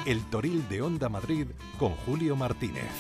El Toril de Onda Madrid con Julio Martínez.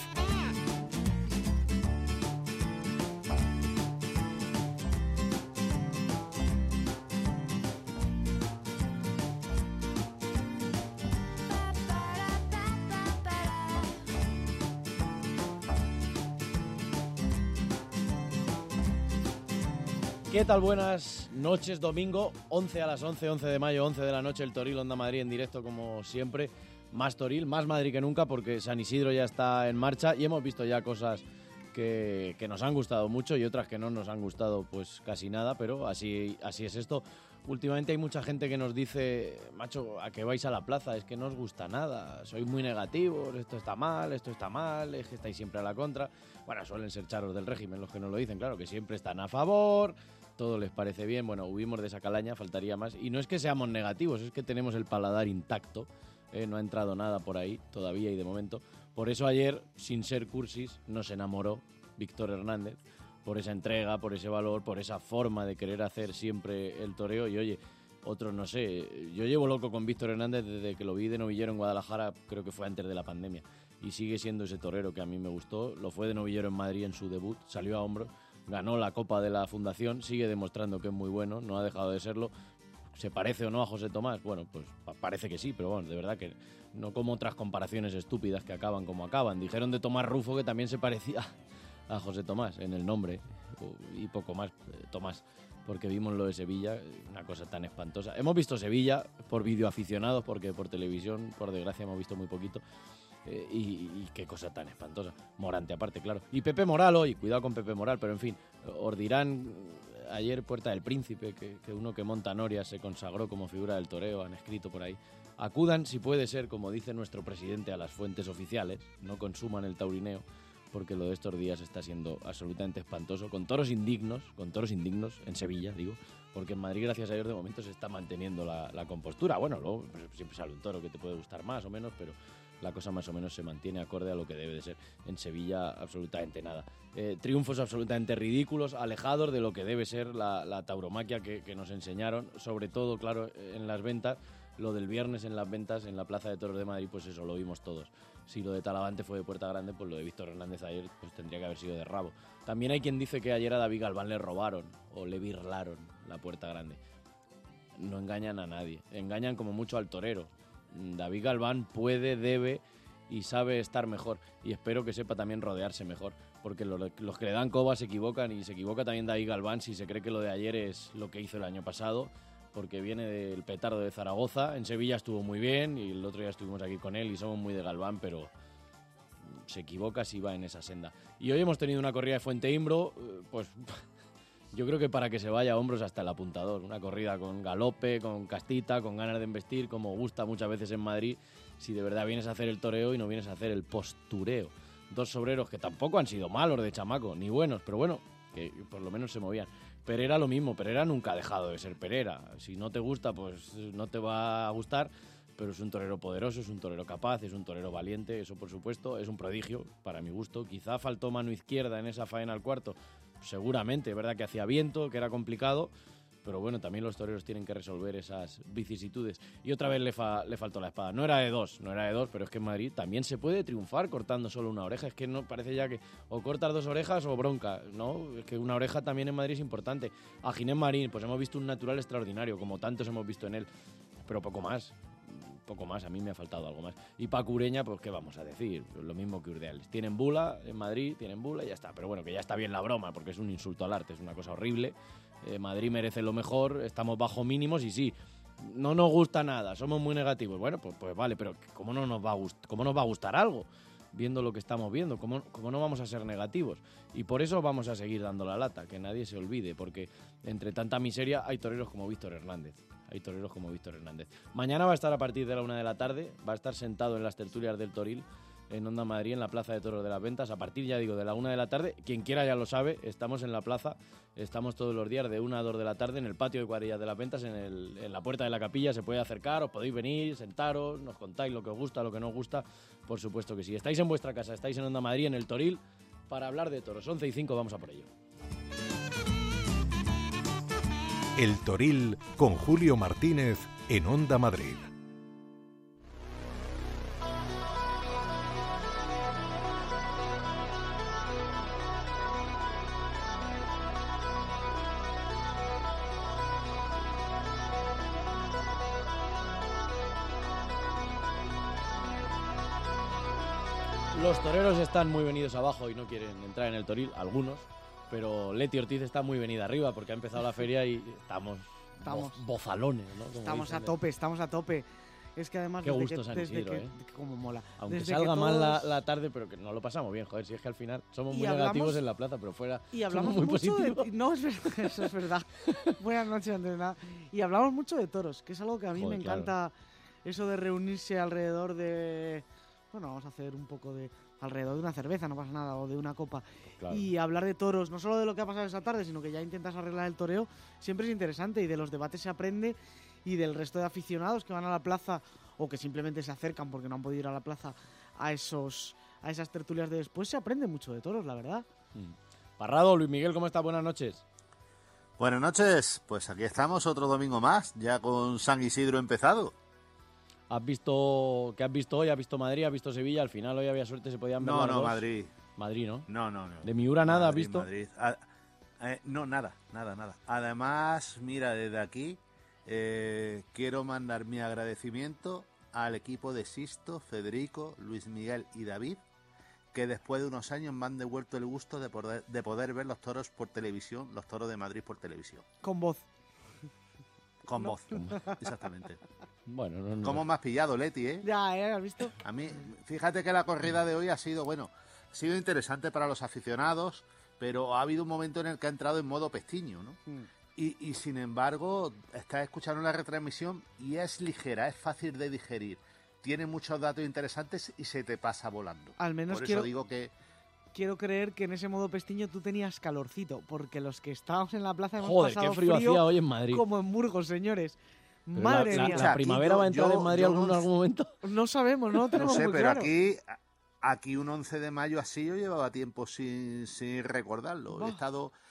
¿Qué tal? Buenas noches, domingo, 11 a las 11 de mayo, 11 de la noche, el Toril Onda Madrid en directo como siempre. Más Toril, más Madrid que nunca porque San Isidro ya está en marcha y hemos visto ya cosas que nos han gustado mucho y otras que no nos han gustado pues casi nada, pero así es esto. Últimamente hay mucha gente que nos dice, macho, ¿a qué vais a la plaza? Es que no os gusta nada, sois muy negativos, esto está mal, es que estáis siempre a la contra. Bueno, suelen ser charros del régimen los que nos lo dicen, claro, que siempre están a favor, todo les parece bien. Bueno, huimos de esa calaña, faltaría más. Y no es que seamos negativos, es que tenemos el paladar intacto, no ha entrado nada por ahí todavía y de momento. Por eso ayer, sin ser cursis, nos enamoró Víctor Hernández, por esa entrega, por ese valor, por esa forma de querer hacer siempre el toreo. Y oye, otros no sé, yo llevo loco con Víctor Hernández desde que lo vi de novillero en Guadalajara, creo que fue antes de la pandemia, y sigue siendo ese torero que a mí me gustó. Lo fue de novillero en Madrid en su debut, salió a hombros, ganó la Copa de la Fundación, sigue demostrando que es muy bueno, no ha dejado de serlo. ¿Se parece o no a José Tomás? Bueno, pues parece que sí, pero bueno, de verdad que no como otras comparaciones estúpidas que acaban como acaban. Dijeron de Tomás Rufo que también se parecía a José Tomás en el nombre y poco más, Tomás, porque vimos lo de Sevilla, una cosa tan espantosa. Hemos visto Sevilla por videoaficionados, porque por televisión, por desgracia, hemos visto muy poquito. Y qué cosa tan espantosa. Morante aparte, claro. Y Pepe Moral hoy, cuidado con Pepe Moral, pero en fin, os dirán ayer Puerta del Príncipe, que uno que monta Noria se consagró como figura del toreo, han escrito por ahí. Acudan, si puede ser, como dice nuestro presidente, a las fuentes oficiales, no consuman el taurineo, porque lo de estos días está siendo absolutamente espantoso, con toros indignos, en Sevilla, digo, porque en Madrid, gracias a Dios, de momento se está manteniendo la compostura. Bueno, luego siempre sale un toro que te puede gustar más o menos, pero la cosa más o menos se mantiene acorde a lo que debe de ser. En Sevilla, absolutamente nada. Triunfos absolutamente ridículos, alejados de lo que debe ser la tauromaquia que nos enseñaron, sobre todo, claro, en las ventas. Lo del viernes en las ventas en la Plaza de Toros de Madrid, pues eso, lo vimos todos. Si lo de Talavante fue de Puerta Grande, pues lo de Víctor Hernández ayer pues tendría que haber sido de rabo. También hay quien dice que ayer a David Galván le robaron o le birlaron la Puerta Grande. No engañan a nadie, engañan como mucho al torero. David Galván puede, debe y sabe estar mejor, y espero que sepa también rodearse mejor, porque los que le dan coba se equivocan, y se equivoca también David Galván si se cree que lo de ayer es lo que hizo el año pasado, porque viene del petardo de Zaragoza. En Sevilla estuvo muy bien y el otro día estuvimos aquí con él y somos muy de Galván, pero se equivoca si va en esa senda. Y hoy hemos tenido una corrida de Fuente Imbro, pues yo creo que para que se vaya a hombros hasta el apuntador. Una corrida con galope, con castita, con ganas de embestir, como gusta muchas veces en Madrid, si de verdad vienes a hacer el toreo y no vienes a hacer el postureo. Dos sobreros que tampoco han sido malos de chamaco, ni buenos, pero bueno, que por lo menos se movían. Pereira lo mismo, Pereira nunca ha dejado de ser Pereira. Si no te gusta, pues no te va a gustar, pero es un torero poderoso, es un torero capaz, es un torero valiente, eso por supuesto, es un prodigio, para mi gusto. Quizá faltó mano izquierda en esa faena al cuarto, seguramente, es verdad que hacía viento, que era complicado, pero bueno, también los toreros tienen que resolver esas vicisitudes. Y otra vez le faltó la espada. No era de dos, pero es que en Madrid también se puede triunfar cortando solo una oreja. Es que no parece ya que o cortas dos orejas o bronca, ¿no? Es que una oreja también en Madrid es importante. A Ginés Marín, pues hemos visto un natural extraordinario, como tantos hemos visto en él, pero poco más, a mí me ha faltado algo más. Y Paco Ureña, pues qué vamos a decir, lo mismo que Urdiales. Tienen bula en Madrid, tienen bula y ya está. Pero bueno, que ya está bien la broma, porque es un insulto al arte, es una cosa horrible. Madrid merece lo mejor, estamos bajo mínimos y sí, no nos gusta nada, somos muy negativos. Bueno, pues vale, pero ¿cómo nos va a gustar algo? Viendo lo que estamos viendo, ¿cómo no vamos a ser negativos? Y por eso vamos a seguir dando la lata, que nadie se olvide, porque entre tanta miseria hay toreros como Víctor Hernández. Mañana va a estar a partir de la 1 de la tarde, va a estar sentado en las tertulias del Toril, en Onda Madrid, en la Plaza de Toros de las Ventas, a partir, ya digo, de la 1 de la tarde. Quien quiera ya lo sabe, estamos en la plaza, estamos todos los días de 1 a 2 de la tarde en el patio de cuadrillas de las Ventas, en la puerta de la capilla, se puede acercar, os podéis venir, sentaros, nos contáis lo que os gusta, lo que no os gusta, por supuesto que sí. Estáis en vuestra casa, estáis en Onda Madrid, en el Toril, para hablar de toros. 11:05, vamos a por ello. El Toril con Julio Martínez en Onda Madrid. Los toreros están muy venidos abajo y no quieren entrar en el toril, algunos, pero Leti Ortiz está muy venida arriba porque ha empezado la feria y estamos bozalones, ¿no? Como estamos dicen. a tope. Es que además Qué gusto San Isidro, como mola. Aunque desde salga que mal todos... la tarde, pero que no lo pasamos bien, joder, si es que al final somos muy hablamos, negativos en la plaza, pero fuera y hablamos somos muy mucho positivos. No, es verdad, eso es verdad. Buenas noches, antes de nada. Y hablamos mucho de toros, que es algo que a mí me encanta, eso de reunirse alrededor de... Bueno, vamos a hacer un poco de... alrededor de una cerveza, no pasa nada, o de una copa. Claro. Y hablar de toros, no solo de lo que ha pasado esa tarde, sino que ya intentas arreglar el toreo, siempre es interesante y de los debates se aprende y del resto de aficionados que van a la plaza o que simplemente se acercan porque no han podido ir a la plaza a esas tertulias de después, se aprende mucho de toros, la verdad. Parrado, Luis Miguel, ¿cómo estás? Buenas noches. Buenas noches, pues aquí estamos otro domingo más, ya con San Isidro empezado. ¿Has visto qué has visto hoy? ¿Has visto Madrid? ¿Has visto Sevilla? Al final hoy había suerte, se podían ver las dos. Madrid. Madrid, ¿no? No. ¿De Miura nada has Madrid, visto? Madrid. No, nada. Además, mira, desde aquí quiero mandar mi agradecimiento al equipo de Sisto, Federico, Luis Miguel y David, que después de unos años me han devuelto el gusto de poder ver los toros por televisión, los toros de Madrid por televisión. Con voz. Con voz, exactamente. Bueno, no. ¿Cómo me has pillado, Leti, eh? Ya, ¿has visto? A mí, fíjate que la corrida de hoy ha sido interesante para los aficionados, pero ha habido un momento en el que ha entrado en modo pestiño, ¿no? Y sin embargo, estás escuchando la retransmisión y es ligera, es fácil de digerir. Tiene muchos datos interesantes y se te pasa volando. Al menos por eso digo que... Quiero creer que en ese modo pestiño tú tenías calorcito, porque los que estábamos en la plaza hemos Joder, pasado qué frío hacía hoy en Madrid. Como en Burgos, señores. Pero Madre mía. ¿La primavera va a entrar en Madrid en algún momento? No sabemos, no tenemos muy pero claro. aquí un 11 de mayo así yo llevaba tiempo sin recordarlo. He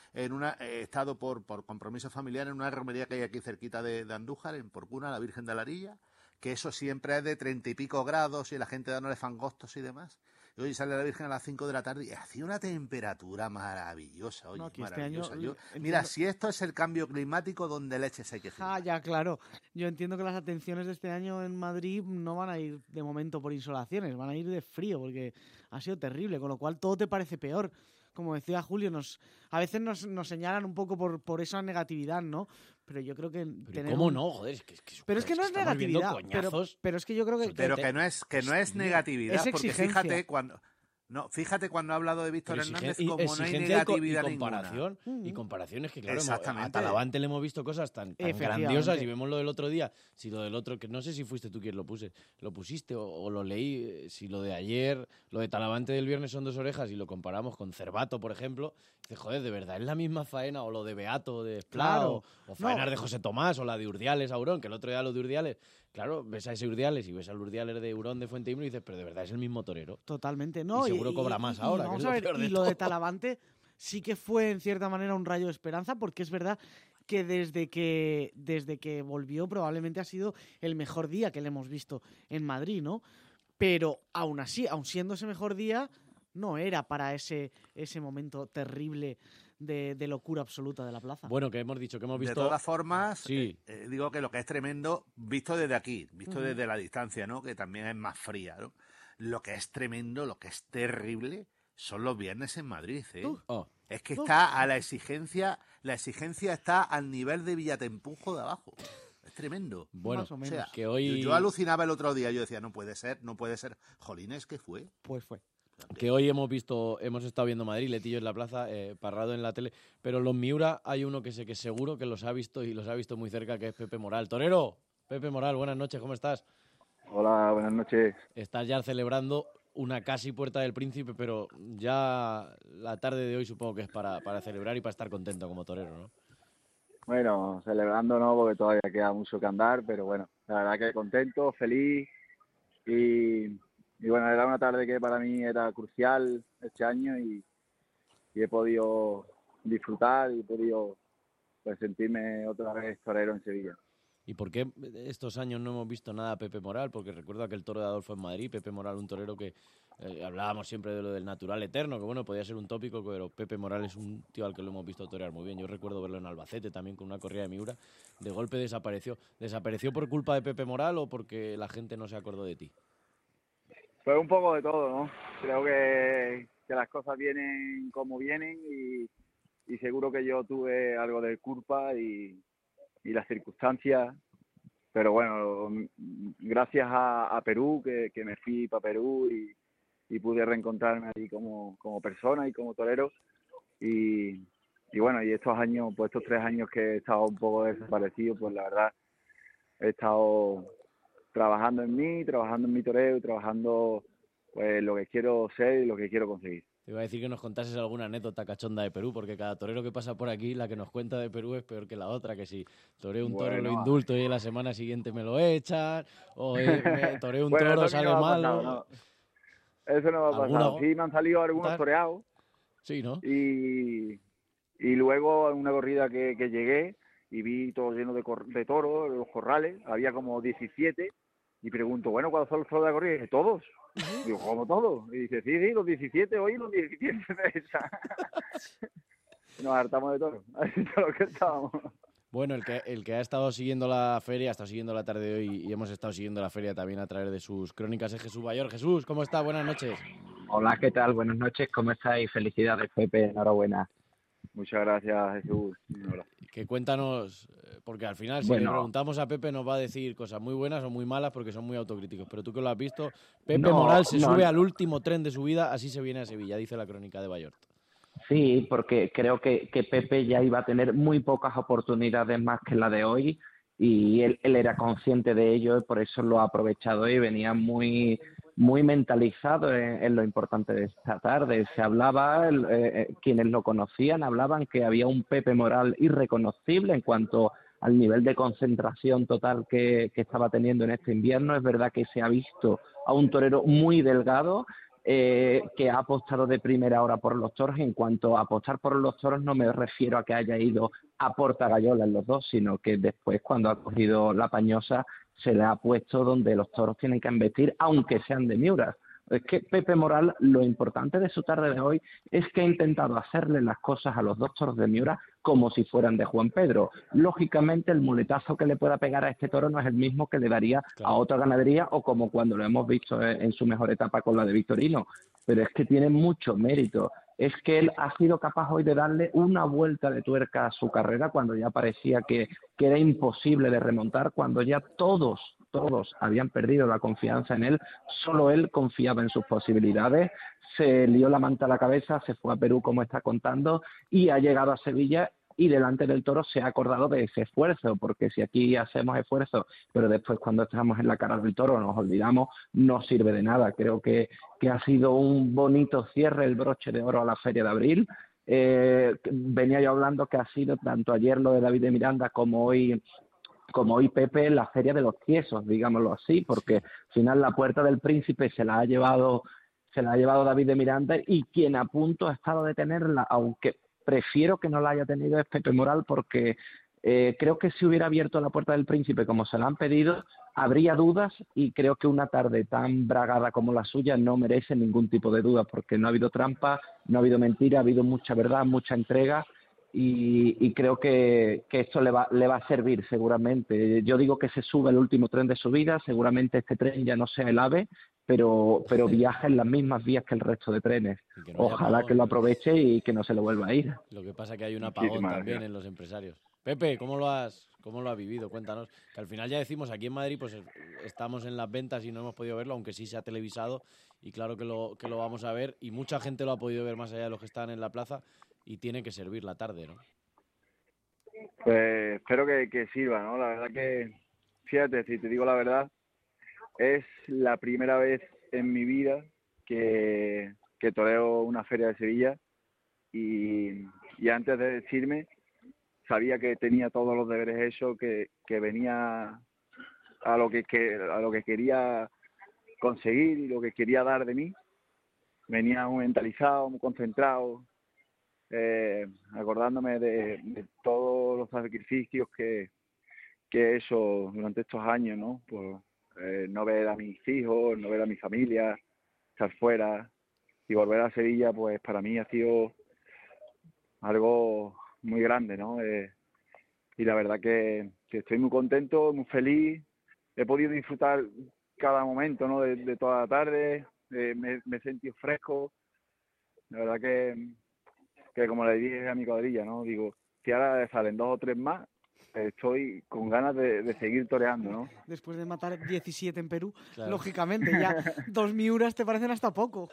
estado por compromiso familiar en una romería que hay aquí cerquita de Andújar, en Porcuna, la Virgen de la Arilla, que eso siempre es de 30 y pico grados y la gente dándole fangostos y demás. Y hoy sale la Virgen a las 5 de la tarde y hacía una temperatura maravillosa. Oye, maravillosa. Este año, mira, si esto es el cambio climático, donde leches hay que girar. Ah, ya, claro. Yo entiendo que las atenciones de este año en Madrid no van a ir de momento por insolaciones, van a ir de frío, porque ha sido terrible, con lo cual todo te parece peor. Como decía Julio, a veces nos señalan un poco por esa negatividad, ¿no? Pero yo creo que... ¿Cómo no? Joder, pero es que no es negatividad. Pero es que yo creo que... Pero que no es negatividad, es porque fíjate cuando ha hablado de Víctor Hernández como no hay negatividad comparación, ninguna. Y comparaciones que, claro, Exactamente. a Talavante le hemos visto cosas tan grandiosas y vemos lo del otro día. Si lo del otro, que no sé si fuiste tú quien lo pusiste o lo leí, si lo de ayer, lo de Talavante del viernes son 2 orejas y lo comparamos con Cervato, por ejemplo, dices, joder, de verdad es la misma faena, o lo de Beato de Esplá, claro. o faenas de José Tomás, o la de Urdiales, Aurón, que el otro día lo de Urdiales, claro, ves a ese Urdiales y ves al Urdiales de Urón de Fuente Himno y dices, pero de verdad es el mismo torero. Totalmente, ¿no? Y seguro cobra más ahora. Vamos a ver, y lo de Talavante sí que fue en cierta manera un rayo de esperanza, porque es verdad que desde que volvió probablemente ha sido el mejor día que le hemos visto en Madrid, ¿no? Pero aún así, aún siendo ese mejor día, no era para ese momento terrible de locura absoluta de la plaza. Bueno, que hemos dicho, que hemos visto... De todas formas, sí. Digo que lo que es tremendo, visto desde aquí, visto desde la distancia, ¿no? Que también es más fría, ¿no? Lo que es tremendo, lo que es terrible, son los viernes en Madrid, ¿eh? Es que está a la exigencia está al nivel de Villatempujo de abajo. Es tremendo. Bueno, más o menos. O sea, que hoy... yo alucinaba el otro día, yo decía, no puede ser. Jolines, ¿qué fue? Pues fue. Que hoy hemos estado viendo Madrid, Letillo en la plaza, Parrado en la tele, pero los Miura hay uno que sé que seguro que los ha visto y los ha visto muy cerca, que es Pepe Moral. Torero, Pepe Moral, buenas noches, ¿cómo estás? Hola, buenas noches. Estás ya celebrando una casi Puerta del Príncipe, pero ya la tarde de hoy supongo que es para celebrar y para estar contento como torero, ¿no? Bueno, celebrando no, porque todavía queda mucho que andar, pero bueno, la verdad que contento, feliz y bueno, era una tarde que para mí era crucial este año y he podido disfrutar y he podido pues, sentirme otra vez torero en Sevilla. ¿Y por qué estos años no hemos visto nada a Pepe Moral? Porque recuerdo aquel toro de Adolfo en Madrid, Pepe Moral, un torero que hablábamos siempre de lo del natural eterno, que bueno, podía ser un tópico, pero Pepe Moral es un tío al que lo hemos visto torear muy bien. Yo recuerdo verlo en Albacete también con una corrida de Miura. De golpe desapareció. ¿Desapareció por culpa de Pepe Moral o porque la gente no se acordó de ti? Pues un poco de todo, ¿no? Creo que las cosas vienen como vienen y seguro que yo tuve algo de culpa y las circunstancias, pero bueno, gracias a Perú, que me fui para Perú y pude reencontrarme ahí como persona y como torero y, y bueno, y estos años, pues estos 3 años que he estado un poco desaparecido, pues la verdad he estado trabajando en mí, trabajando en mi toreo, trabajando pues lo que quiero ser y lo que quiero conseguir. Te iba a decir que nos contases alguna anécdota cachonda de Perú, porque cada torero que pasa por aquí, la que nos cuenta de Perú es peor que la otra, que si toreo un toro lo Bueno, indulto y la semana siguiente me lo echan, o me toreo un bueno, eso toro, a mí no sale me ha pasado, malo. no. Eso no me ha ¿Alguna? pasado. Sí me han salido algunos ¿Contar? toreados Sí, ¿no? y luego en una corrida que llegué y vi todo lleno de toros, los corrales, había como 17 y pregunto, bueno, ¿cuáles son los toros de la corrida? Y dice, ¿todos? Digo, ¿cómo todos? Y dice, sí, los 17 hoy, los 17 de esa. Nos hartamos de toros, así es lo que estábamos. Bueno, el que ha estado siguiendo la feria, ha estado siguiendo la tarde de hoy y hemos estado siguiendo la feria también a través de sus crónicas, es Jesús Bayor. Jesús, ¿cómo está? Buenas noches. Hola, ¿qué tal? Buenas noches, ¿cómo estáis? Felicidades, Pepe, enhorabuena. Muchas gracias, Jesús. Que cuéntanos, porque al final si le Bueno, preguntamos a Pepe nos va a decir cosas muy buenas o muy malas porque son muy autocríticos, pero tú que lo has visto, Pepe no, Moral se no, sube al último tren de su vida, así se viene a Sevilla, dice la crónica de Bayort. sí, porque creo que Pepe ya iba a tener muy pocas oportunidades más que la de hoy y él era consciente de ello y por eso lo ha aprovechado y venía muy mentalizado en lo importante de esta tarde. Se hablaba, quienes lo conocían hablaban que había un Pepe Moral irreconocible en cuanto al nivel de concentración total que estaba teniendo en este invierno. Es verdad que se ha visto a un torero muy delgado, que ha apostado de primera hora por los toros. En cuanto a apostar por los toros, no me refiero a que haya ido a Portagayola en los dos, sino que después, cuando ha cogido la pañosa, se le ha puesto donde los toros tienen que embestir, aunque sean de Miura. Es que Pepe Moral, lo importante de su tarde de hoy es que ha intentado hacerle las cosas a los dos toros de Miura como si fueran de Juan Pedro. Lógicamente, el muletazo que le pueda pegar a este toro no es el mismo que le daría a otra ganadería o como cuando lo hemos visto en su mejor etapa con la de Victorino. Pero es que tiene mucho mérito. Es que él ha sido capaz hoy de darle una vuelta de tuerca a su carrera cuando ya parecía que era imposible de remontar, cuando ya todos habían perdido la confianza en él, solo él confiaba en sus posibilidades, se lió la manta a la cabeza, se fue a Perú como está contando y ha llegado a Sevilla y delante del toro se ha acordado de ese esfuerzo, porque si aquí hacemos esfuerzo, pero después cuando estamos en la cara del toro nos olvidamos, no sirve de nada. Creo que ha sido un bonito cierre, el broche de oro a la Feria de Abril. Venía yo hablando que ha sido tanto ayer lo de David de Miranda como hoy Pepe, la Feria de los Tiesos, digámoslo así, porque al final la Puerta del Príncipe se la ha llevado David de Miranda y quien a punto ha estado de tenerla, aunque prefiero que no la haya tenido, es Pepe Moral, porque creo que si hubiera abierto la Puerta del Príncipe como se la han pedido, habría dudas y creo que una tarde tan bragada como la suya no merece ningún tipo de duda, porque no ha habido trampa, no ha habido mentira, ha habido mucha verdad, mucha entrega. Y creo que esto le va a servir seguramente. Yo digo que se sube el último tren de su vida, seguramente este tren ya no sea el AVE, pero viaja en las mismas vías que el resto de trenes. Ojalá que lo aproveche y que no se le vuelva a ir. Lo que pasa es que hay un apagón también en los empresarios. Pepe, ¿cómo lo has vivido? Cuéntanos. Que al final ya decimos, aquí en Madrid pues estamos en las ventas y no hemos podido verlo, aunque sí se ha televisado y claro que lo vamos a ver y mucha gente lo ha podido ver más allá de los que están en la plaza y tiene que servir la tarde, ¿no? Pues espero que sirva, ¿no? La verdad que, fíjate, si te digo la verdad, es la primera vez en mi vida que toreo una feria de Sevilla y antes de decirme sabía que tenía todos los deberes hechos, que venía a lo que quería conseguir y lo que quería dar de mí. Venía muy mentalizado, muy concentrado, acordándome de todos los sacrificios que he hecho durante estos años, ¿no? Pues no ver a mis hijos, no ver a mi familia, estar fuera y volver a Sevilla, pues para mí ha sido algo muy grande, ¿no? Y la verdad que estoy muy contento, muy feliz. He podido disfrutar cada momento, ¿no? De toda la tarde, me he sentido fresco. La verdad que como le dije a mi cuadrilla, ¿no? Digo, si ahora salen 2 o 3 más, estoy con ganas de seguir toreando, ¿no? Después de matar 17 en Perú, Claro. lógicamente, ya 2 miuras te parecen hasta poco.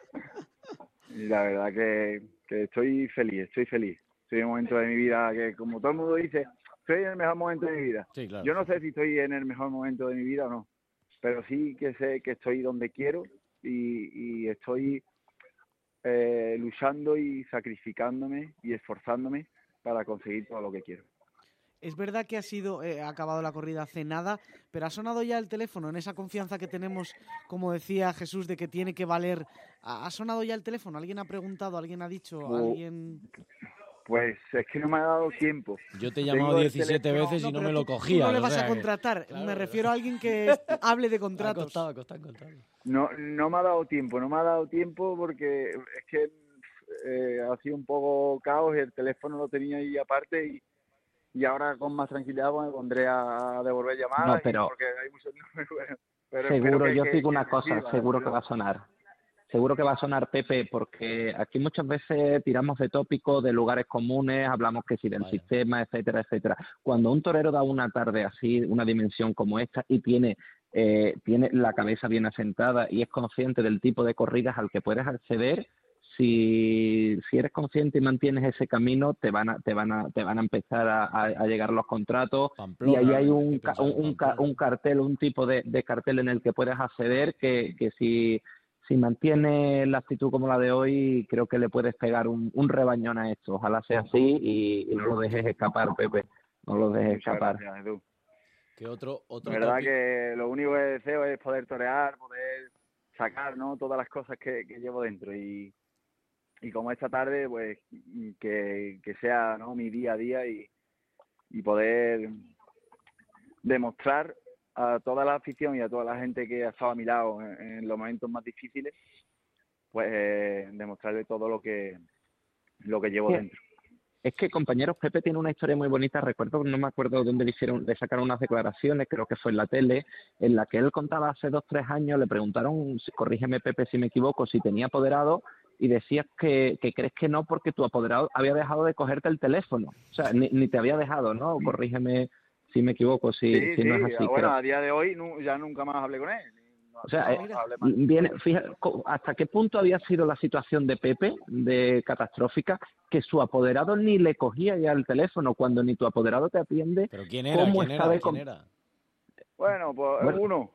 Y la verdad que estoy feliz. Estoy en un momento de mi vida que, como todo el mundo dice, estoy en el mejor momento de mi vida. Sí, claro. Yo no sé si estoy en el mejor momento de mi vida o no, pero sí que sé que estoy donde quiero y estoy luchando y sacrificándome y esforzándome para conseguir todo lo que quiero. Es verdad que ha acabado la corrida hace nada, pero ha sonado ya el teléfono en esa confianza que tenemos, como decía Jesús, de que tiene que valer. ¿Ha sonado ya el teléfono? ¿Alguien ha preguntado? ¿Alguien ha dicho? ¿Alguien...? Pues es que no me ha dado tiempo. Yo te he llamado 17 veces y no me lo cogía. Tú no le vas a contratar. Claro, me refiero a alguien que hable de contratos. Ha costado encontrarlo. No me ha dado tiempo porque es que ha sido un poco caos y el teléfono lo tenía ahí aparte y ahora con más tranquilidad pues, me pondré a devolver llamadas. No, pero porque hay muchos números. Pero seguro, yo digo una que cosa, sirva, seguro que va a sonar. Seguro que va a sonar, Pepe, porque aquí muchas veces tiramos de tópicos, de lugares comunes, hablamos que sí del sistema, etcétera, etcétera. Cuando un torero da una tarde así, una dimensión como esta, y tiene la cabeza bien asentada y es consciente del tipo de corridas al que puedes acceder, si eres consciente y mantienes ese camino, te van a empezar a llegar los contratos. Pamplona, y ahí hay un cartel, un tipo de cartel en el que puedes acceder que si mantienes la actitud como la de hoy, creo que le puedes pegar un rebañón a esto. Ojalá sea así y no lo dejes escapar, Pepe. No lo dejes escapar. Gracias, Edu. ¿Qué otro La verdad que lo único que deseo es poder torear, poder sacar, ¿no? Todas las cosas que llevo dentro y como esta tarde, pues que sea, ¿no? Mi día a día y poder demostrar a toda la afición y a toda la gente que ha estado a mi lado en los momentos más difíciles, pues demostrarle todo lo que llevo dentro. Es que, compañeros, Pepe tiene una historia muy bonita. Recuerdo, no me acuerdo dónde le sacaron unas declaraciones, creo que fue en la tele, en la que él contaba hace 2 o 3 años, le preguntaron, corrígeme Pepe si me equivoco, si tenía apoderado, y decías que crees que no porque tu apoderado había dejado de cogerte el teléfono. O sea, ni te había dejado, ¿no? Corrígeme si me equivoco, si no es así. Bueno, a día de hoy ya nunca más hablé con él. O sea, fíjate, ¿hasta qué punto había sido la situación de Pepe, de catastrófica, que su apoderado ni le cogía ya el teléfono cuando ni tu apoderado te atiende? ¿Pero quién era? ¿Quién era? Bueno, pues uno.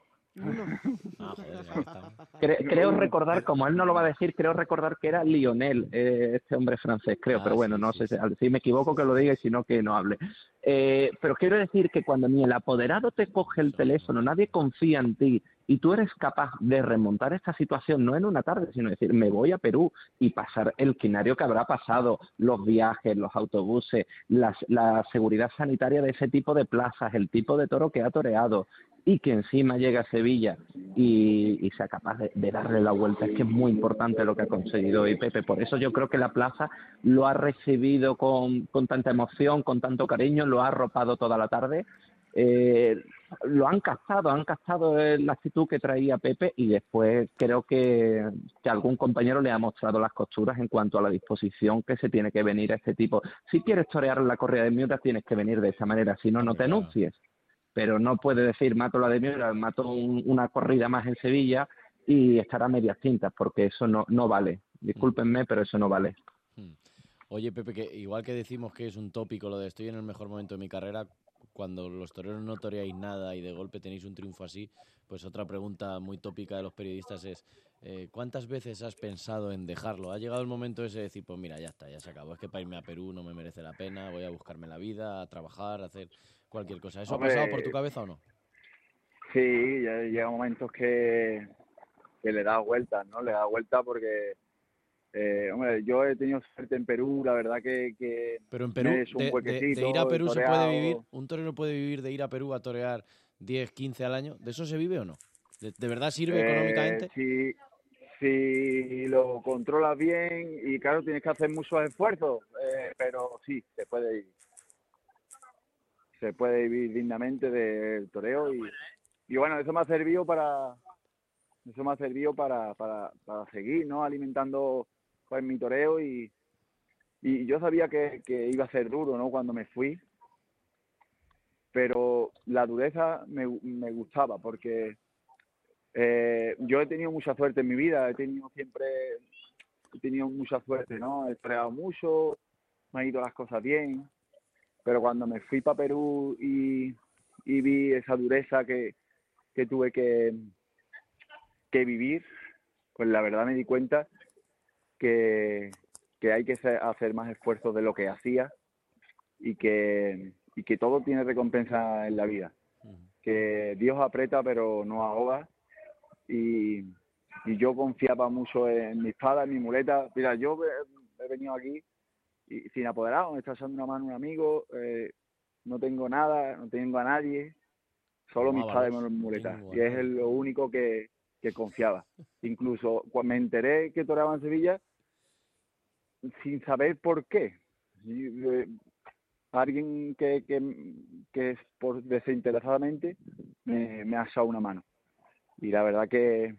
Creo recordar, como él no lo va a decir, creo recordar que era Lionel, este hombre francés, creo, pero bueno, no sé si me equivoco que lo diga y si no que no hable. Pero quiero decir que cuando ni el apoderado te coge el teléfono, nadie confía en ti y tú eres capaz de remontar esta situación, no en una tarde, sino decir, me voy a Perú y pasar el quinario que habrá pasado, los viajes, los autobuses, la seguridad sanitaria de ese tipo de plazas, el tipo de toro que ha toreado, y que encima llegue a Sevilla y sea capaz de darle la vuelta. Es que es muy importante lo que ha conseguido hoy Pepe. Por eso yo creo que la plaza lo ha recibido con tanta emoción, con tanto cariño, lo ha arropado toda la tarde. Lo han captado la actitud que traía Pepe y después creo que algún compañero le ha mostrado las costuras en cuanto a la disposición que se tiene que venir a este tipo. Si quieres torear la corrida de Miura tienes que venir de esa manera, si no, no te anuncies. Pero no puede decir mato la de Miura, mato una corrida más en Sevilla y estar a medias tintas, porque eso no vale. Discúlpenme, pero eso no vale. Oye, Pepe, que igual que decimos que es un tópico lo de estoy en el mejor momento de mi carrera, cuando los toreros no toreáis nada y de golpe tenéis un triunfo así, pues otra pregunta muy tópica de los periodistas es ¿cuántas veces has pensado en dejarlo? ¿Ha llegado el momento ese de decir, pues mira, ya está, ya se acabó, es que para irme a Perú no me merece la pena, voy a buscarme la vida, a trabajar, a hacer cualquier cosa? ¿Eso ha pasado por tu cabeza o no? Sí, ya llega momentos que le da vueltas, ¿no? Le da vueltas porque yo he tenido suerte en Perú, la verdad que pero en Perú, de ir a Perú se puede vivir, un torero puede vivir de ir a Perú a torear 10, 15 al año, ¿de eso se vive o no? ¿De verdad sirve económicamente? Sí, si lo controlas bien y claro, tienes que hacer muchos esfuerzos, pero sí, se puede vivir dignamente del toreo bueno, eso me ha servido para seguir, ¿no? Alimentando pues mi toreo y yo sabía que iba a ser duro, ¿no? Cuando me fui, pero la dureza me gustaba porque yo he tenido mucha suerte en mi vida, he tenido mucha suerte, ¿no? He toreado mucho, me han ido las cosas bien, pero cuando me fui para Perú y vi esa dureza que tuve que vivir, pues la verdad me di cuenta que hay que hacer más esfuerzos de lo que hacía y que todo tiene recompensa en la vida. Que Dios aprieta pero no ahoga y yo confiaba mucho en mi espada, en mi muleta. Mira, yo he venido aquí y sin apoderado, me está echando una mano un amigo, no tengo nada, no tengo a nadie, solo mi espada y mi muleta. Y es lo único que confiaba. Incluso cuando me enteré que toreaba en Sevilla, sin saber por qué. Alguien que es por desinteresadamente me ha echado una mano. Y la verdad que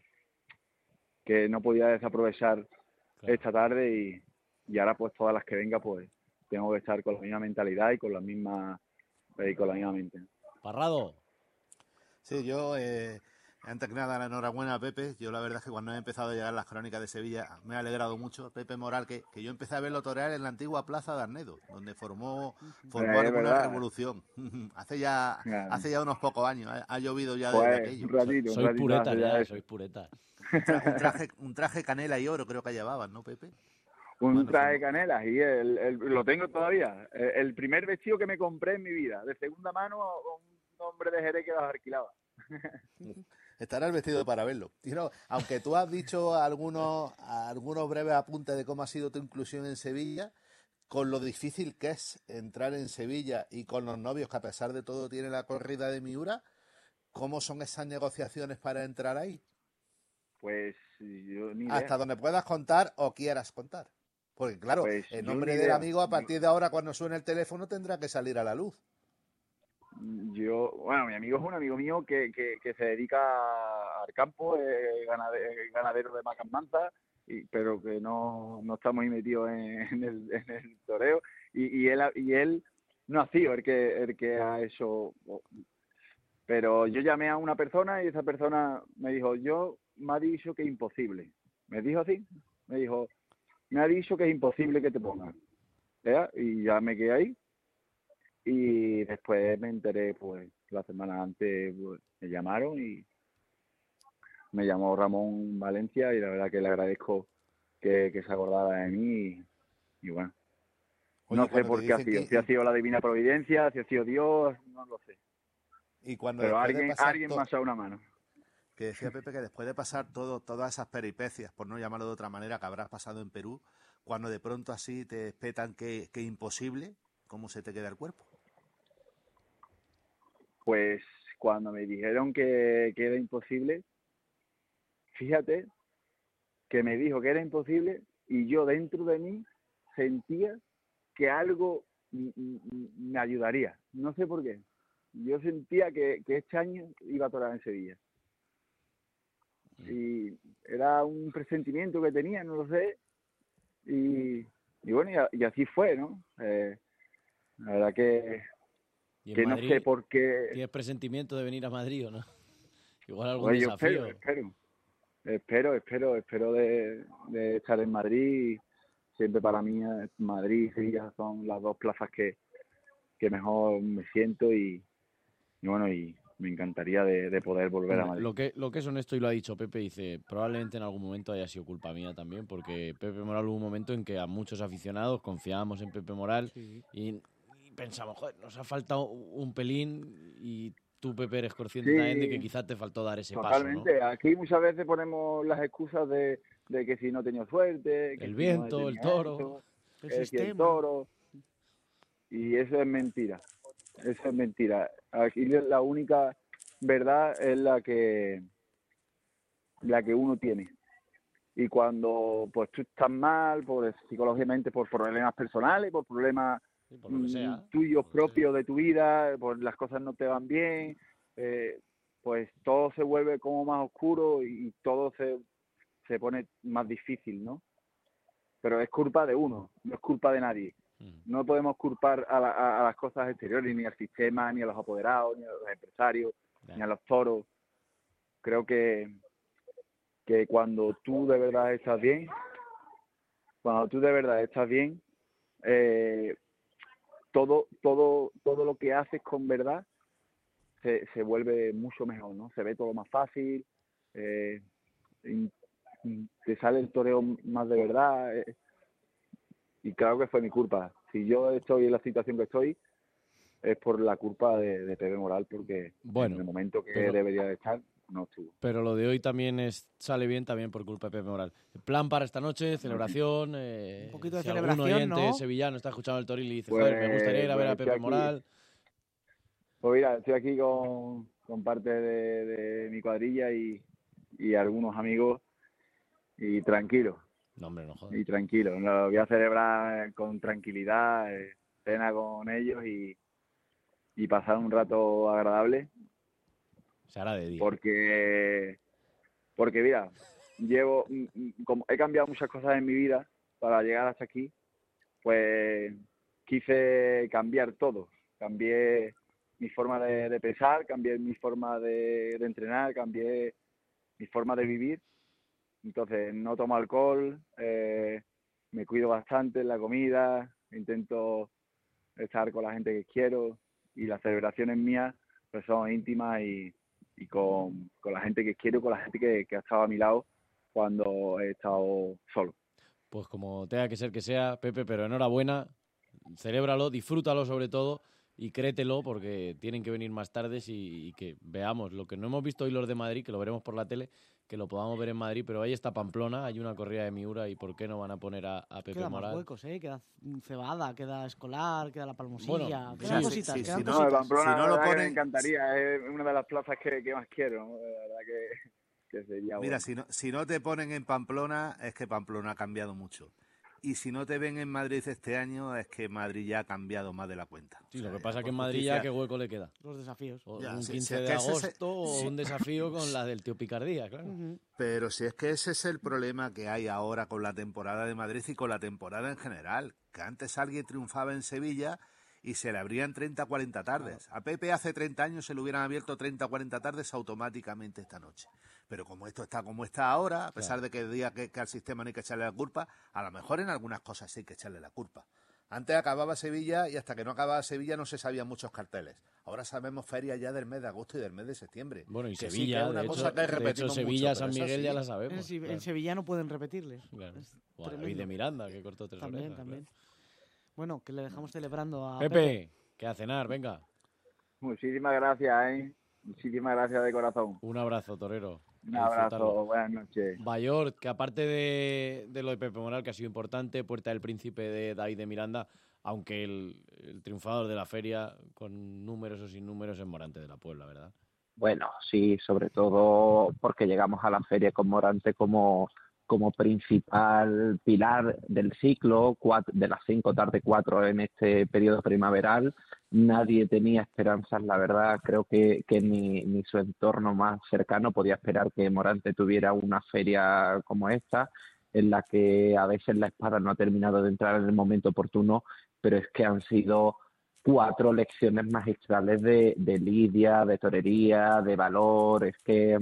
no podía desaprovechar esta tarde y ahora pues todas las que venga pues tengo que estar con la misma mentalidad y con la misma mente. Parrado. Sí, yo antes que nada, la enhorabuena a Pepe. Yo la verdad es que cuando he empezado a llegar las crónicas de Sevilla me ha alegrado mucho. Pepe Moral, que yo empecé a verlo torear en la antigua plaza de Arnedo, donde formó alguna revolución. hace ya unos pocos años. Ha llovido ya pues, desde aquello. Sois puretas ya, sois puretas. Un traje canela y oro creo que llevaban, ¿no, Pepe? Un traje canela y lo tengo todavía. El primer vestido que me compré en mi vida, de segunda mano, un hombre de Jerez que los alquilaba. Estará el vestido para verlo. Y no, aunque tú has dicho algunos breves apuntes de cómo ha sido tu inclusión en Sevilla, con lo difícil que es entrar en Sevilla y con los novios que a pesar de todo tiene la corrida de Miura, ¿cómo son esas negociaciones para entrar ahí? Pues yo ni idea. Hasta donde puedas contar o quieras contar. Porque claro, pues el nombre del amigo a partir de ahora cuando suene el teléfono tendrá que salir a la luz. Mi amigo es un amigo mío que se dedica al campo, ganadero de Macamanta, pero que no está muy metido en el toreo y él no ha sido el que ha hecho. Pero yo llamé a una persona y esa persona me ha dicho que es imposible. Me dijo así, me ha dicho que es imposible que te pongan. ¿Ya? Y ya me quedé ahí. Y después me enteré, pues, la semana antes pues, me llamaron y me llamó Ramón Valencia y la verdad que le agradezco que se acordara de mí y bueno. Oye, no sé por qué ha sido. Si ha sido la divina providencia, si ha sido Dios, no lo sé. Y cuando pero alguien me ha echado una mano. Que decía Pepe que después de pasar todas esas peripecias, por no llamarlo de otra manera, que habrás pasado en Perú, cuando de pronto así te espetan que imposible, ¿cómo se te queda el cuerpo? Pues cuando me dijeron que era imposible, fíjate que me dijo que era imposible y yo dentro de mí sentía que algo me ayudaría. No sé por qué. Yo sentía que este año iba a torear en Sevilla. Y era un presentimiento que tenía, no lo sé. Y bueno, y así fue, ¿no? La verdad que Madrid, no sé por qué. ¿Tienes presentimiento de venir a Madrid o no? Igual algún desafío. Espero de estar en Madrid. Siempre para mí Madrid y Sevilla son las dos plazas que mejor me siento y bueno, y me encantaría de poder volver a Madrid. Lo que es honesto, y lo ha dicho Pepe, dice, probablemente en algún momento haya sido culpa mía también, porque Pepe Moral hubo un momento en que a muchos aficionados confiábamos en Pepe Moral y pensamos, joder, nos ha faltado un pelín y tú, Pepe, eres consciente también de que quizás te faltó dar ese paso, ¿no? Totalmente. Aquí muchas veces ponemos las excusas de que si no tenía suerte, que el si viento, no el toro, el toro. Y eso es mentira. Eso es mentira. Aquí la única verdad es la que uno tiene. Y cuando pues tú estás mal, psicológicamente, por problemas personales, por problemas por lo que sea, tuyos propios de tu vida, por las cosas no te van bien, pues todo se vuelve como más oscuro y todo se pone más difícil, ¿no? Pero es culpa de uno, no es culpa de nadie. No podemos culpar a las cosas exteriores, ni al sistema, ni a los apoderados, ni a los empresarios, ni a los toros. Creo que cuando tú de verdad estás bien, todo lo que haces con verdad se vuelve mucho mejor, ¿no? Se ve todo más fácil, te sale el toreo más de verdad, y claro que fue mi culpa. Si yo estoy en la situación que estoy, es por la culpa de Pepe Moral, porque en el momento que debería de estar, no estuvo. Pero lo de hoy también sale bien, también por culpa de Pepe Moral. Plan para esta noche, celebración. Un poquito de si celebración, algún oyente ¿no? sevillano está escuchando el Toril y dice, Pues, joder, me gustaría ir a ver a Pepe aquí, Moral. Pues mira, estoy aquí con parte de mi cuadrilla y algunos amigos, y tranquilo. No, hombre, no jodas. Y tranquilo, lo voy a celebrar con tranquilidad, cena con ellos y pasar un rato agradable. Se hará de día. Porque mira, como he cambiado muchas cosas en mi vida para llegar hasta aquí, pues quise cambiar todo. Cambié mi forma de pensar, cambié mi forma de entrenar, cambié mi forma de vivir. Entonces no tomo alcohol, me cuido bastante en la comida, intento estar con la gente que quiero, y las celebraciones mías pues son íntimas y con la gente que quiero, con la gente que ha estado a mi lado cuando he estado solo. Pues como tenga que ser que sea, Pepe, pero enhorabuena, celébralo, disfrútalo sobre todo y créetelo, porque tienen que venir más tardes y que veamos lo que no hemos visto hoy los de Madrid, que lo veremos por la tele, que lo podamos ver en Madrid, pero ahí está Pamplona, hay una corrida de Miura y ¿por qué no van a poner a Pepe Queda Moral? más huecos, queda Cebada, queda Escolar, queda La Palmosilla, Bueno, quedan sí, cositas, sí, quedan sí, cositas. Pamplona, si no lo ponen, me encantaría, es una de las plazas que más quiero, ¿no? La verdad que sería mira, bueno. si no te ponen en Pamplona, es que Pamplona ha cambiado mucho. Y si no te ven en Madrid este año, es que Madrid ya ha cambiado más de la cuenta. Sí, O sea, lo que ya pasa es que por en Madrid justicia- ya qué hueco le queda. Los desafíos. O Ya, un si 15 es de que ese agosto o sí. un desafío con la del tío Picardía, claro. Pero si es que ese es el problema que hay ahora con la temporada de Madrid y con la temporada en general, que antes alguien triunfaba en Sevilla y se le abrían 30 o 40 tardes. A Pepe hace 30 años se le hubieran abierto 30 o 40 tardes automáticamente esta noche. Pero como esto está como está ahora, a pesar de que diga que al sistema no hay que echarle la culpa, a lo mejor en algunas cosas sí hay que echarle la culpa. Antes acababa Sevilla y hasta que no acababa Sevilla no se sabían muchos carteles. Ahora sabemos ferias ya del mes de agosto y del mes de septiembre. Bueno, y que Sevilla, sí, que es una de cosa hecho, que repetimos Sevilla, mucho, San pero es Miguel así. ya la sabemos. En Sevilla no pueden repetirles. Claro. Es Bueno, y tremendo. de Miranda, que cortó 3 También, orejas. también. Claro. Bueno, que le dejamos celebrando a Pepe, que a cenar, venga. Muchísimas gracias, muchísimas gracias de corazón. Un abrazo, torero. Un A disfrutarlo. abrazo, buenas noches. Bayor, que aparte de lo de Pepe Moral, que ha sido importante, Puerta del Príncipe de David de Miranda, aunque el triunfador de la feria, con números o sin números, es Morante de la Puebla, ¿verdad? Bueno, sí, sobre todo porque llegamos a la feria con Morante como principal pilar del ciclo, de las 5 tarde 4 en este periodo primaveral. Nadie tenía esperanzas, la verdad, creo que ni su entorno más cercano podía esperar que Morante tuviera una feria como esta, en la que a veces la espada no ha terminado de entrar en el momento oportuno, pero es que han sido 4 lecciones magistrales de lidia, de torería, de valor. Es que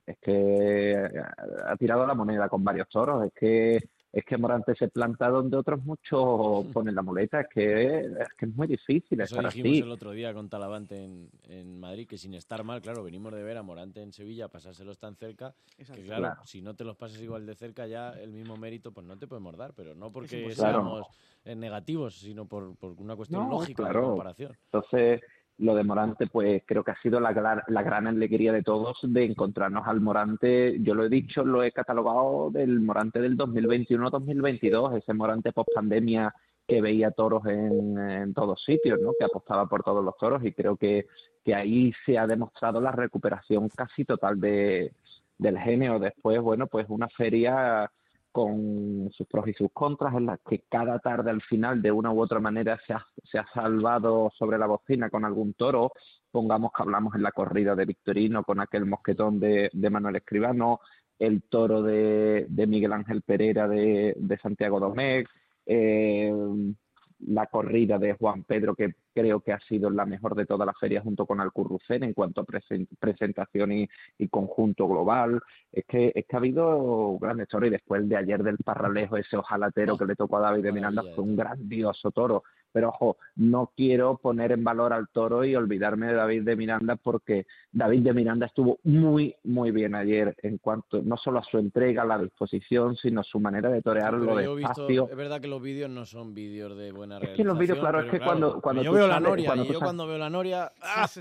ha tirado la moneda con varios toros. Es que Morante se planta donde otros muchos ponen la muleta. Es que es muy difícil Eso estar dijimos así. el otro día con Talavante en Madrid, que sin estar mal, claro, venimos de ver a Morante en Sevilla pasárselos tan cerca, Exacto. que claro, Claro. si no te los pasas igual de cerca ya el mismo mérito, pues no te podemos dar, pero no porque imposible. seamos negativos, sino por una cuestión No, lógica de claro. comparación. Entonces, lo de Morante, pues creo que ha sido la gran alegría de todos de encontrarnos al Morante. Yo lo he dicho, lo he catalogado del Morante del 2021-2022, ese Morante post pandemia que veía toros en todos sitios, ¿no? Que apostaba por todos los toros, y creo que ahí se ha demostrado la recuperación casi total del género. Después, bueno, pues una feria con sus pros y sus contras, en las que cada tarde al final de una u otra manera se ha salvado sobre la bocina con algún toro. Pongamos que hablamos en la corrida de Victorino con aquel mosquetón de Manuel Escribano, el toro de Miguel Ángel Pereira de Santiago Domecq, la corrida de Juan Pedro, que creo que ha sido la mejor de toda la feria junto con Alcurrucén en cuanto a presentación y conjunto global. Es que ha habido grandes toros, y después el de ayer del Parralejo, ese ojalatero que le tocó a David de Miranda, fue un grandioso toro. Pero ojo, no quiero poner en valor al toro y olvidarme de David de Miranda, porque David de Miranda estuvo muy, muy bien ayer en cuanto no solo a su entrega, a la disposición, sino a su manera de torearlo despacio. Es verdad que los vídeos no son vídeos de buena realización. Es que los vídeos, claro, es que cuando yo veo la noria, y yo cuando veo la noria...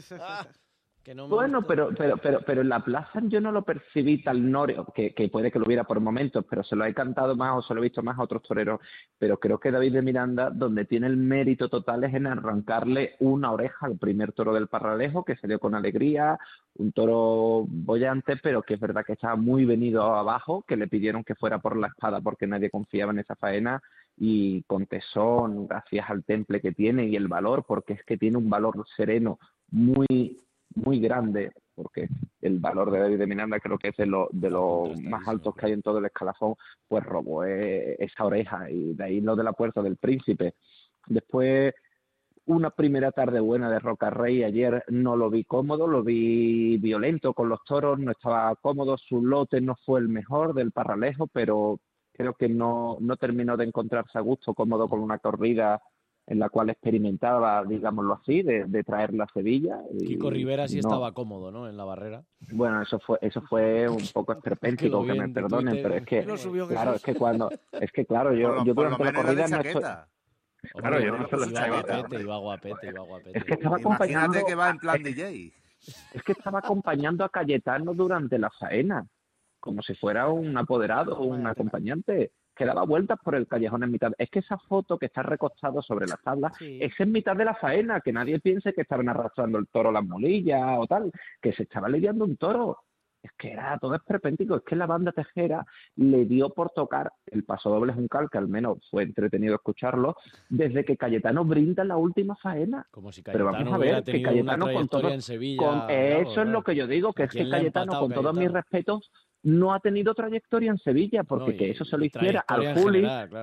Que no me bueno, gusta. pero en la plaza yo no lo percibí tal norio, que puede que lo hubiera por momentos, pero se lo he cantado más o se lo he visto más a otros toreros. Pero creo que David de Miranda, donde tiene el mérito total, es en arrancarle una oreja al primer toro del Parralejo, que salió con alegría, un toro bollante, pero que es verdad que estaba muy venido abajo, que le pidieron que fuera por la espada porque nadie confiaba en esa faena, y con tesón, gracias al temple que tiene y el valor, porque es que tiene un valor sereno muy grande, porque el valor de David de Miranda creo que es de los más altos que hay en todo el escalafón, pues robó esa oreja, y de ahí lo de la Puerta del Príncipe. Después, una primera tarde buena de Roca Rey. Ayer no lo vi cómodo, lo vi violento con los toros, no estaba cómodo, su lote no fue el mejor del Parralejo, pero creo que no terminó de encontrarse a gusto, cómodo con una corrida en la cual experimentaba, digámoslo así, de traerla a Sevilla. Kiko Rivera sí estaba cómodo, ¿no?, en la barrera. Bueno, eso fue un poco esperpéntico, que me perdonen, Twitter, pero es que, claro, es que claro, yo durante la corrida no estoy... Claro, yo no se lo iba guapete. Es que estaba acompañando... Imagínate que va en plan DJ. Es que estaba acompañando a Cayetano durante la faena, como si fuera un apoderado o un acompañante, que daba vueltas por el callejón en mitad. Es que esa foto que está recostado sobre las tablas, es en mitad de la faena, que nadie piense que estaban arrastrando el toro a las mulillas o tal, que se estaba lidiando un toro. Es que era todo esperpéntico, es que la banda tejera le dio por tocar el pasodoble juncal, que al menos fue entretenido escucharlo, desde que Cayetano brinda la última faena. Como si Cayetano, pero vamos a ver, que Cayetano con todo, en Sevilla, eso es lo que yo digo, que es que Cayetano, con todos mis respetos, no ha tenido trayectoria en Sevilla, porque que eso se lo hiciera al Juli,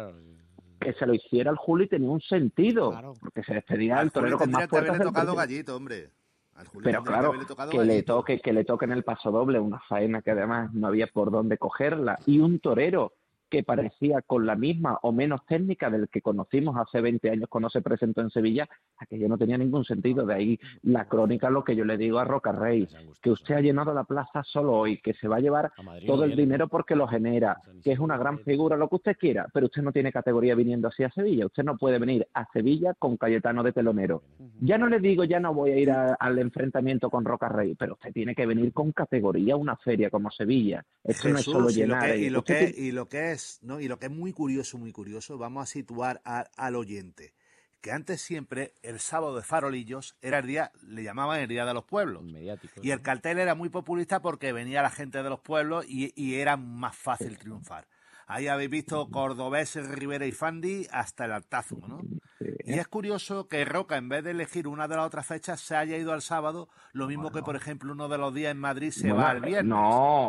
que se lo hiciera al Juli tenía un sentido, porque se despedía al torero con más fuerzas. Le tocado gallito, hombre. Pero claro, que le toque en el pasodoble una faena que además no había por dónde cogerla, y un torero que parecía con la misma o menos técnica del que conocimos hace 20 años cuando se presentó en Sevilla, aquello no tenía ningún sentido. De ahí la crónica, lo que yo le digo a Roca Rey, que usted ha llenado la plaza solo hoy, que se va a llevar todo el dinero porque lo genera, que es una gran figura, lo que usted quiera, pero usted no tiene categoría viniendo así a Sevilla. Usted no puede venir a Sevilla con Cayetano de telonero. Ya no le digo, ya no voy a ir al enfrentamiento con Roca Rey, pero usted tiene que venir con categoría a una feria como Sevilla. Esto no es solo llenar. Y lo que es, ¿no? Y lo que es muy curioso, vamos a situar al oyente, que antes siempre el sábado de farolillos era el día, le llamaban el día de los pueblos, y el cartel era muy populista porque venía la gente de los pueblos y era más fácil triunfar. Ahí habéis visto cordobeses, Rivera y Fandi hasta el Altazumo, ¿no? Y es curioso que Roca, en vez de elegir una de las otras fechas, se haya ido al sábado, lo mismo que, por ejemplo, uno de los días en Madrid se va al viernes. No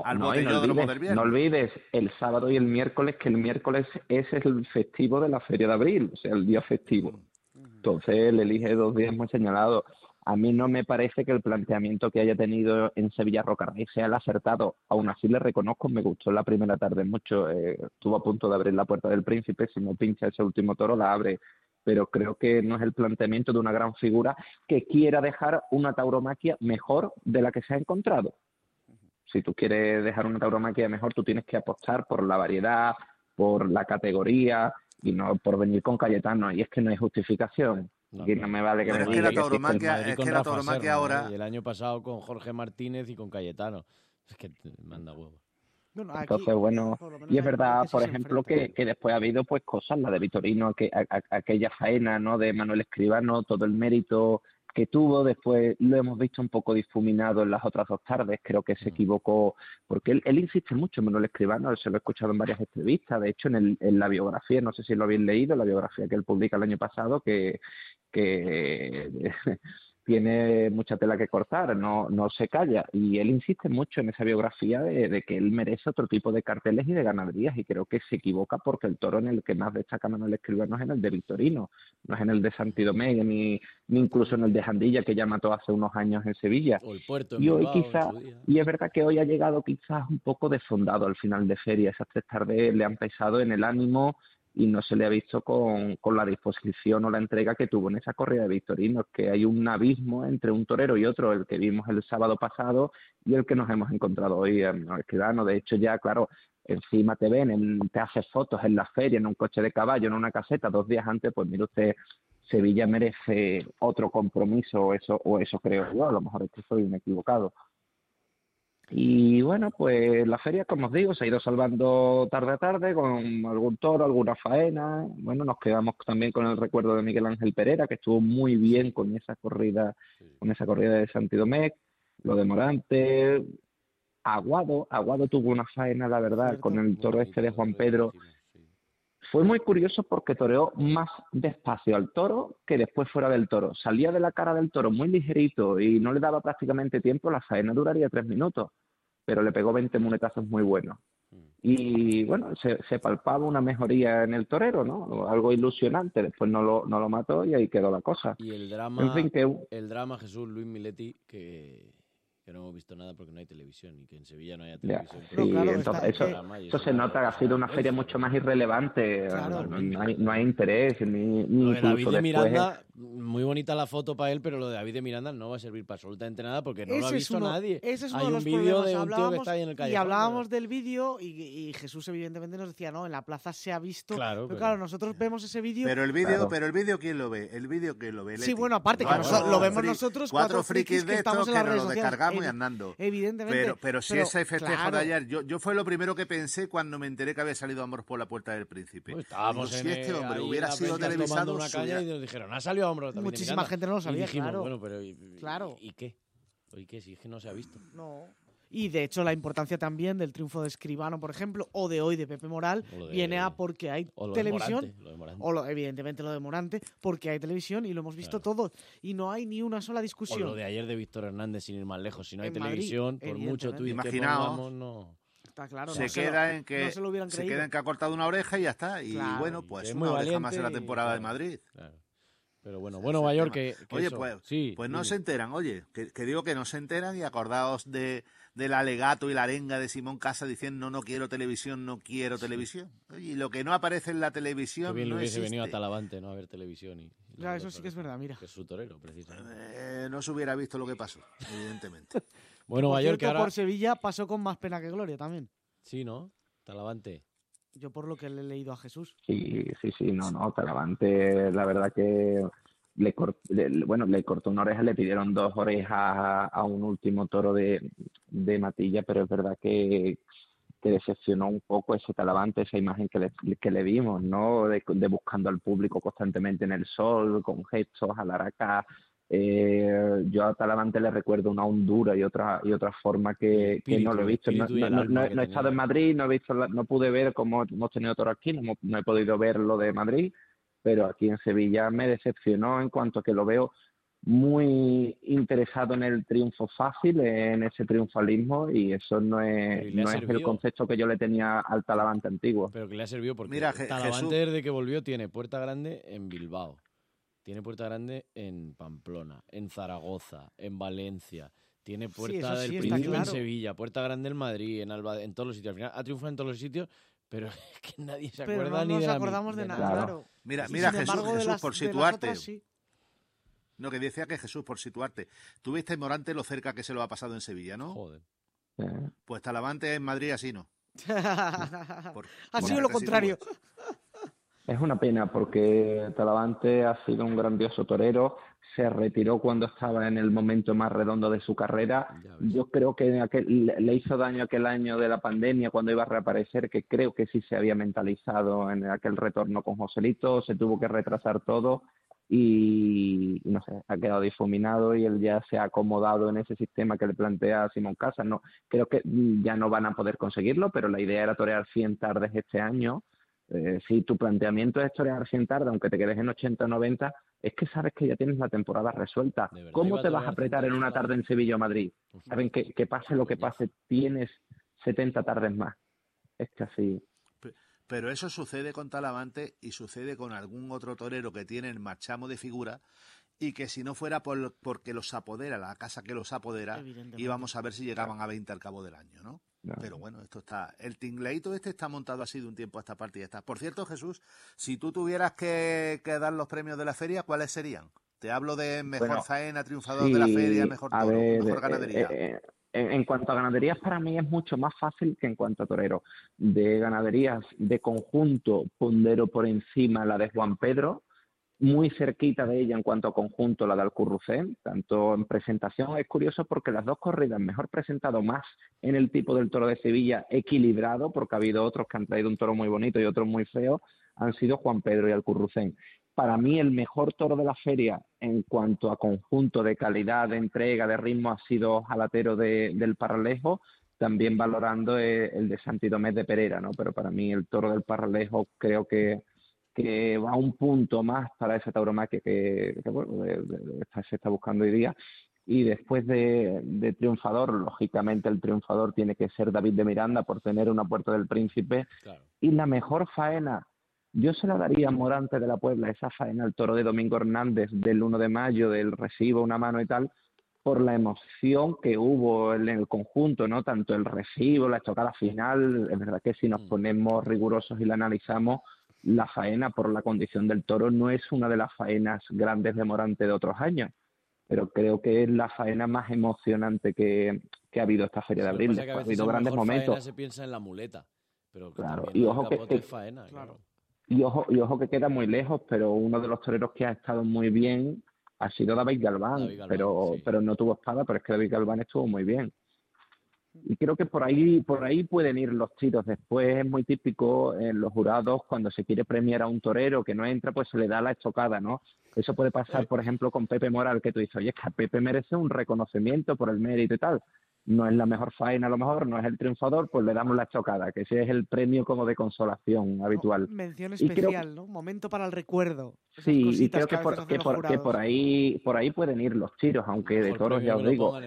olvides el sábado y el miércoles, que el miércoles es el festivo de la Feria de Abril, o sea, el día festivo. Entonces él elige 2 días muy señalados. A mí no me parece que el planteamiento que haya tenido en Sevilla Roca Rey sea el acertado. Aún así le reconozco, me gustó la primera tarde mucho. Estuvo a punto de abrir la Puerta del Príncipe, si no pincha ese último toro la abre. Pero creo que no es el planteamiento de una gran figura que quiera dejar una tauromaquia mejor de la que se ha encontrado. Si tú quieres dejar una tauromaquia mejor, tú tienes que apostar por la variedad, por la categoría y no por venir con Cayetano. Y es que no hay justificación. Y no me vale que me diga que la tauromaquia ahora... Y el año pasado con Jorge Martínez y con Cayetano. Es que manda huevo. Bueno, aquí, entonces, bueno, y es verdad, por ejemplo, que después ha habido pues cosas, la de Victorino, aquella faena, ¿no?, de Manuel Escribano, todo el mérito que tuvo. Después lo hemos visto un poco difuminado en las otras 2 tardes. Creo que se equivocó, porque él insiste mucho en Manuel Escribano, se lo he escuchado en varias entrevistas. De hecho, en la biografía, no sé si lo habéis leído, la biografía que él publica el año pasado, que tiene mucha tela que cortar, no se calla. Y él insiste mucho en esa biografía de que él merece otro tipo de carteles y de ganaderías, y creo que se equivoca porque el toro en el que más destaca Manuel Escribano es en el de Victorino, no es en el de Santidomingo, ni incluso en el de Jandilla, que ya mató hace unos años en Sevilla. O el Puerto en Y hoy Bilbao, quizá, en su día. y es verdad que hoy ha llegado quizás un poco desfondado al final de feria. Esas 3 tardes le han pesado en el ánimo y no se le ha visto con la disposición o la entrega que tuvo en esa corrida de Victorinos, que hay un abismo entre un torero y otro, el que vimos el sábado pasado y el que nos hemos encontrado hoy en el Escribano. De hecho, ya, claro, encima te ven, te haces fotos en la feria, en un coche de caballo, en una caseta, 2 días antes. Pues mire usted, Sevilla merece otro compromiso, o eso creo yo. A lo mejor es que soy un equivocado. Y bueno, pues la feria, como os digo, se ha ido salvando tarde a tarde con algún toro, alguna faena. Bueno, nos quedamos también con el recuerdo de Miguel Ángel Pereira, que estuvo muy bien con esa corrida de Santidomingo. Lo de Morante, Aguado tuvo una faena, la verdad, Cierto. con el toro este de Juan Pedro. Sí. Fue muy curioso porque toreó más despacio al toro que después fuera del toro. Salía de la cara del toro muy ligerito y no le daba prácticamente tiempo. La faena duraría 3 minutos, pero le pegó 20 muletazos muy buenos. Y bueno, se palpaba una mejoría en el torero, ¿no? Algo ilusionante. Después no lo mató y ahí quedó la cosa. Y el drama, En fin, el drama Jesús Luis Mileti, que no hemos visto nada porque no hay televisión y que en Sevilla no haya televisión. sí, No, claro, entonces eso se nota que ha sido una feria mucho más irrelevante. Claro. No hay interés, ni Lo de David incluso de después. Miranda, muy bonita la foto para él, pero lo de David de Miranda no va a servir para absolutamente nada porque no lo ha Ese es visto uno- nadie. Ese es uno Hay de un los vídeo problemas. de un tío que está ahí en el Y callejón. hablábamos del vídeo y Jesús evidentemente nos decía, no, en la plaza se ha visto. Claro, pero pero- claro, nosotros vemos ese vídeo. Pero el vídeo, Claro. ¿quién lo ve? El vídeo, ¿quién lo ve? Sí, Leti. bueno, aparte que Cuatro lo vemos fri- nosotros, 4 cuatro frikis frikis que de estamos estos en que las nos redes lo sociales. descargamos y andando. Evidentemente. Pero si ese festejo claro. de ayer, yo fue lo primero que pensé cuando me enteré que había salido Amor por la puerta del Príncipe. Pues estábamos Digo, en si este hombre ahí hubiera en la sido Pesca televisado, tomando una se caña hubiera- y nos dijeron, ha salido Hombro David de Muchísima Miranda. gente no lo sabía, y dijimos, claro. Bueno, pero Claro. ¿y qué? ¿Y qué? Si es que no se ha visto. No. Y de hecho la importancia también del triunfo de Escribano, por ejemplo, o de hoy de Pepe Moral, O lo de- viene a porque hay O lo de televisión. Morante, lo de Morante. Evidentemente lo de Morante, porque hay televisión y lo hemos visto Claro. todos. Y no hay ni una sola O discusión. lo de ayer de Víctor Hernández, sin ir más lejos. Si no hay En Madrid, televisión, por mucho evidentemente. tuit que Imaginaos. pongamos, no. Está claro, se no se lo- queda en que no se lo hubieran se creído. queda en que ha cortado una oreja y ya está. Y Claro. bueno, pues Es una muy oreja más en la valiente y temporada de claro. Madrid. Claro. Pero bueno, Mayor, que Oye, eso. pues, Sí, pues no dime. se enteran, oye, que digo que no se enteran y acordaos del alegato y la arenga de Simón Casa diciendo no quiero televisión, no quiero televisión. Oye, y lo que no aparece en la Qué televisión bien le no hubiese existe. venido a Talavante, ¿no? A ver televisión. Ya, eso sí que es verdad, mira. Que es su torero, precisamente. No se hubiera visto lo que pasó, evidentemente. Bueno, Por Mayor, cierto, que ahora... por Sevilla pasó con más pena que gloria también. Sí, ¿no? Talavante. Yo por lo que le he leído a Jesús. Sí, Talavante, la verdad que le cortó una oreja, le pidieron 2 orejas a un último toro de Matilla, pero es verdad que decepcionó un poco ese Talavante, esa imagen que le vimos, ¿no? De buscando al público constantemente en el sol, con gestos, alaraca. Yo a Talavante le recuerdo una hondura y otra forma que no lo he visto. No he estado en Madrid, no pude ver cómo hemos tenido toro aquí, no he podido ver lo de Madrid, pero aquí en Sevilla me decepcionó en cuanto a que lo veo muy interesado en el triunfo fácil, en ese triunfalismo, y eso no es el servido. concepto que yo le tenía al Talavante antiguo. Pero que le ha servido porque Mira, Talavante Jesús. desde que volvió tiene puerta grande en Bilbao, tiene puerta grande en Pamplona, en Zaragoza, en Valencia, tiene puerta eso del sí, está Príncipe en claro. Sevilla, puerta grande en Madrid, en todos los sitios. Al final ha triunfado en todos los sitios, pero es que nadie se Pero acuerda no ni nos de acordamos de nada, Claro. claro. Mira, Y mira sin Jesús, embargo, de Jesús, las- por de las situarte. otras, sí. No, que decía que Jesús, por situarte. Tuviste en Morante lo cerca que se lo ha pasado en Sevilla, ¿no? Joder. Pues Talavante en Madrid así no. Por- Ha por sido lo casi contrario. todo. Es una pena porque Talavante ha sido un grandioso torero, se retiró cuando estaba en el momento más redondo de su carrera. Ya ves. Yo creo que le hizo daño aquel año de la pandemia cuando iba a reaparecer, que creo que sí se había mentalizado en aquel retorno con Joselito, se tuvo que retrasar todo y no sé, ha quedado difuminado y él ya se ha acomodado en ese sistema que le plantea Simón Casas. No, creo que ya no van a poder conseguirlo, pero la idea era torear 100 tardes este año. Si tu planteamiento es torear 100 tardes, aunque te quedes en 80 o 90, es que sabes que ya tienes la temporada resuelta. ¿Cómo te vas a apretar en una tarde en Sevilla o Madrid? Saben que pase lo que pase, tienes 70 tardes más. Es que así... Pero eso sucede con Talavante y sucede con algún otro torero que tiene el marchamo de figura y que si no fuera porque los apodera, la casa que los apodera, íbamos a ver si llegaban a 20 al cabo del año, ¿no? Pero bueno, esto está... El tingleito está montado así de un tiempo a esta parte y ya está. Por cierto, Jesús, si tú tuvieras que dar los premios de la feria, ¿cuáles serían? Te hablo de mejor faena, triunfador de la feria, mejor toro, mejor ganadería. En cuanto a ganaderías, para mí es mucho más fácil que en cuanto a torero. De ganaderías de conjunto, pondero por encima la de Juan Pedro, muy cerquita de ella en cuanto a conjunto la de Alcurrucén, tanto en presentación. Es curioso porque las dos corridas mejor presentado más en el tipo del toro de Sevilla, equilibrado, porque ha habido otros que han traído un toro muy bonito y otros muy feo, han sido Juan Pedro y Alcurrucén. Para mí el mejor toro de la feria en cuanto a conjunto de calidad, de entrega, de ritmo ha sido Jalatero del Parralejo, también valorando el de Santidomés de Pereira, ¿no? Pero para mí el toro del Parralejo creo que va un punto más para esa tauromaquia que bueno, se está buscando hoy día. Y después de triunfador, lógicamente el triunfador tiene que ser David de Miranda por tener una Puerta del Príncipe. Claro. Y la mejor faena, yo se la daría a Morante de la Puebla, esa faena al toro de Domingo Hernández del 1 de mayo, del recibo, una mano y tal, por la emoción que hubo en el conjunto, ¿no? Tanto el recibo, la estocada final. Es verdad que si nos ponemos rigurosos y la analizamos, la faena por la condición del toro no es una de las faenas grandes de Morante de otros años, pero creo que es la faena más emocionante que ha habido esta Feria de Abril. Ha habido grandes momentos. Se piensa en la muleta, pero claro, y ojo que faena, claro. Y ojo que queda muy lejos, pero uno de los toreros que ha estado muy bien ha sido David Galván, pero no tuvo espada, pero es que David Galván estuvo muy bien. Y creo que por ahí pueden ir los tiros. Después es muy típico en los jurados, cuando se quiere premiar a un torero que no entra, pues se le da la estocada, ¿no? Eso puede pasar, por ejemplo, con Pepe Moral, que tú dices, oye, es que a Pepe merece un reconocimiento por el mérito y tal. No es la mejor faena, a lo mejor, no es el triunfador, pues le damos la estocada, que ese es el premio como de consolación habitual. Mención especial, ¿no? Momento para el recuerdo. Sí, y creo que por ahí pueden ir los tiros, aunque de toros, ya os digo,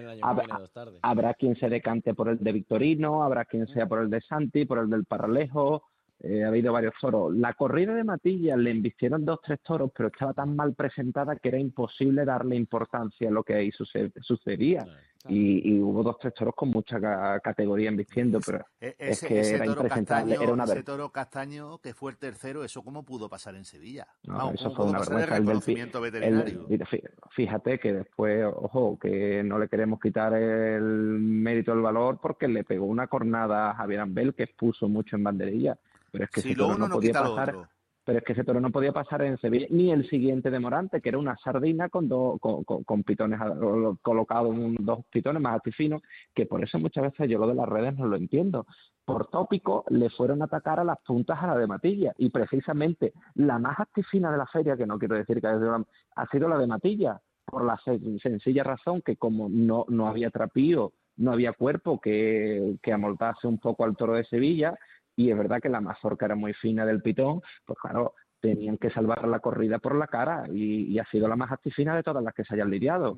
habrá quien se decante por el de Victorino, habrá quien sea por el de Santi, por el del Parralejo. Ha habido varios toros. La corrida de Matilla le embistieron 2-3 toros, pero estaba tan mal presentada que era imposible darle importancia a lo que ahí sucedía. Claro. Y hubo 2-3 toros con mucha categoría embistiendo, pero es que era impresentable. Ese toro castaño que fue el tercero, ¿eso cómo pudo pasar en Sevilla? No, eso fue una vergüenza. El reconocimiento veterinario. Fíjate que después, ojo, que no le queremos quitar el mérito, el valor, porque le pegó una cornada a Javier Ambel que expuso mucho en banderilla. Pero es que si lo uno no podía pasar, pero es que ese toro no podía pasar en Sevilla, ni el siguiente de Morante, que era una sardina con pitones colocados, dos pitones más altifinos, que por eso muchas veces yo lo de las redes no lo entiendo. Por tópico le fueron a atacar a las puntas a la de Matilla, y precisamente la más altifina de la feria, que no quiero decir que ha sido la de Matilla, por la sencilla razón que como no había trapío, no había cuerpo que amoldase un poco al toro de Sevilla. Y es verdad que la mazorca era muy fina del pitón, pues claro, tenían que salvar la corrida por la cara y ha sido la más actifina de todas las que se hayan lidiado.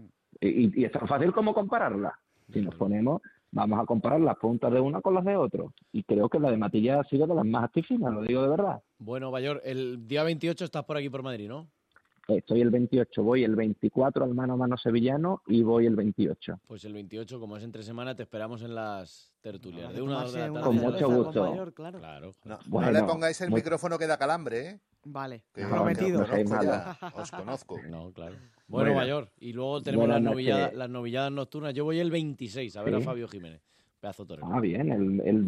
Y es tan fácil como compararla. Si nos ponemos, vamos a comparar las puntas de una con las de otro. Y creo que la de Matilla ha sido de las más actifinas, lo digo de verdad. Bueno, Bayor, el día 28 estás por aquí por Madrid, ¿no? Estoy el 28, voy el 24 al mano a mano sevillano y voy el 28. Pues el 28, como es entre semana, te esperamos en las tertulias. De 1 a 2 de la tarde. Con mucho gusto. Mayor, claro. No le pongáis el micrófono que da calambre, ¿eh? Vale, prometido. Os conozco. No, claro. Bueno, Bayor, y luego tenemos las novilladas nocturnas. Yo voy el 26 a ver a Fabio Jiménez. Pedazo torero. Bien, el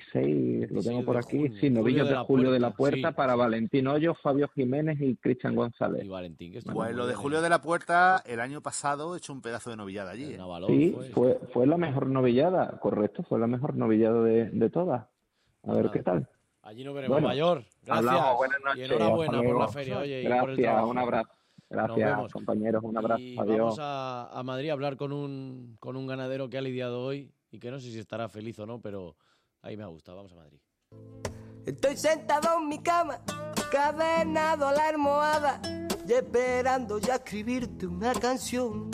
26 lo tengo por aquí. Sí, novillos de Julio de la Puerta para Valentín Hoyos, Fabio Jiménez y Cristian González. Y Valentín, que pues lo de Julio de la Puerta, el año pasado he hecho un pedazo de novillada allí. Sí, fue la mejor novillada, correcto, fue la mejor novillada de todas. A ver qué tal. Allí nos veremos, Mayor. Gracias. Buenas noches. Y enhorabuena por la feria, oye, gracias, y por el trabajo. Un abrazo. Gracias, compañeros, un abrazo, Y adiós. vamos a Madrid a hablar con un ganadero que ha lidiado hoy y que no sé si estará feliz o no, pero ahí me ha gustado. Vamos a Madrid. Estoy sentado en mi cama, cadenado a la almohada, y esperando ya escribirte una canción.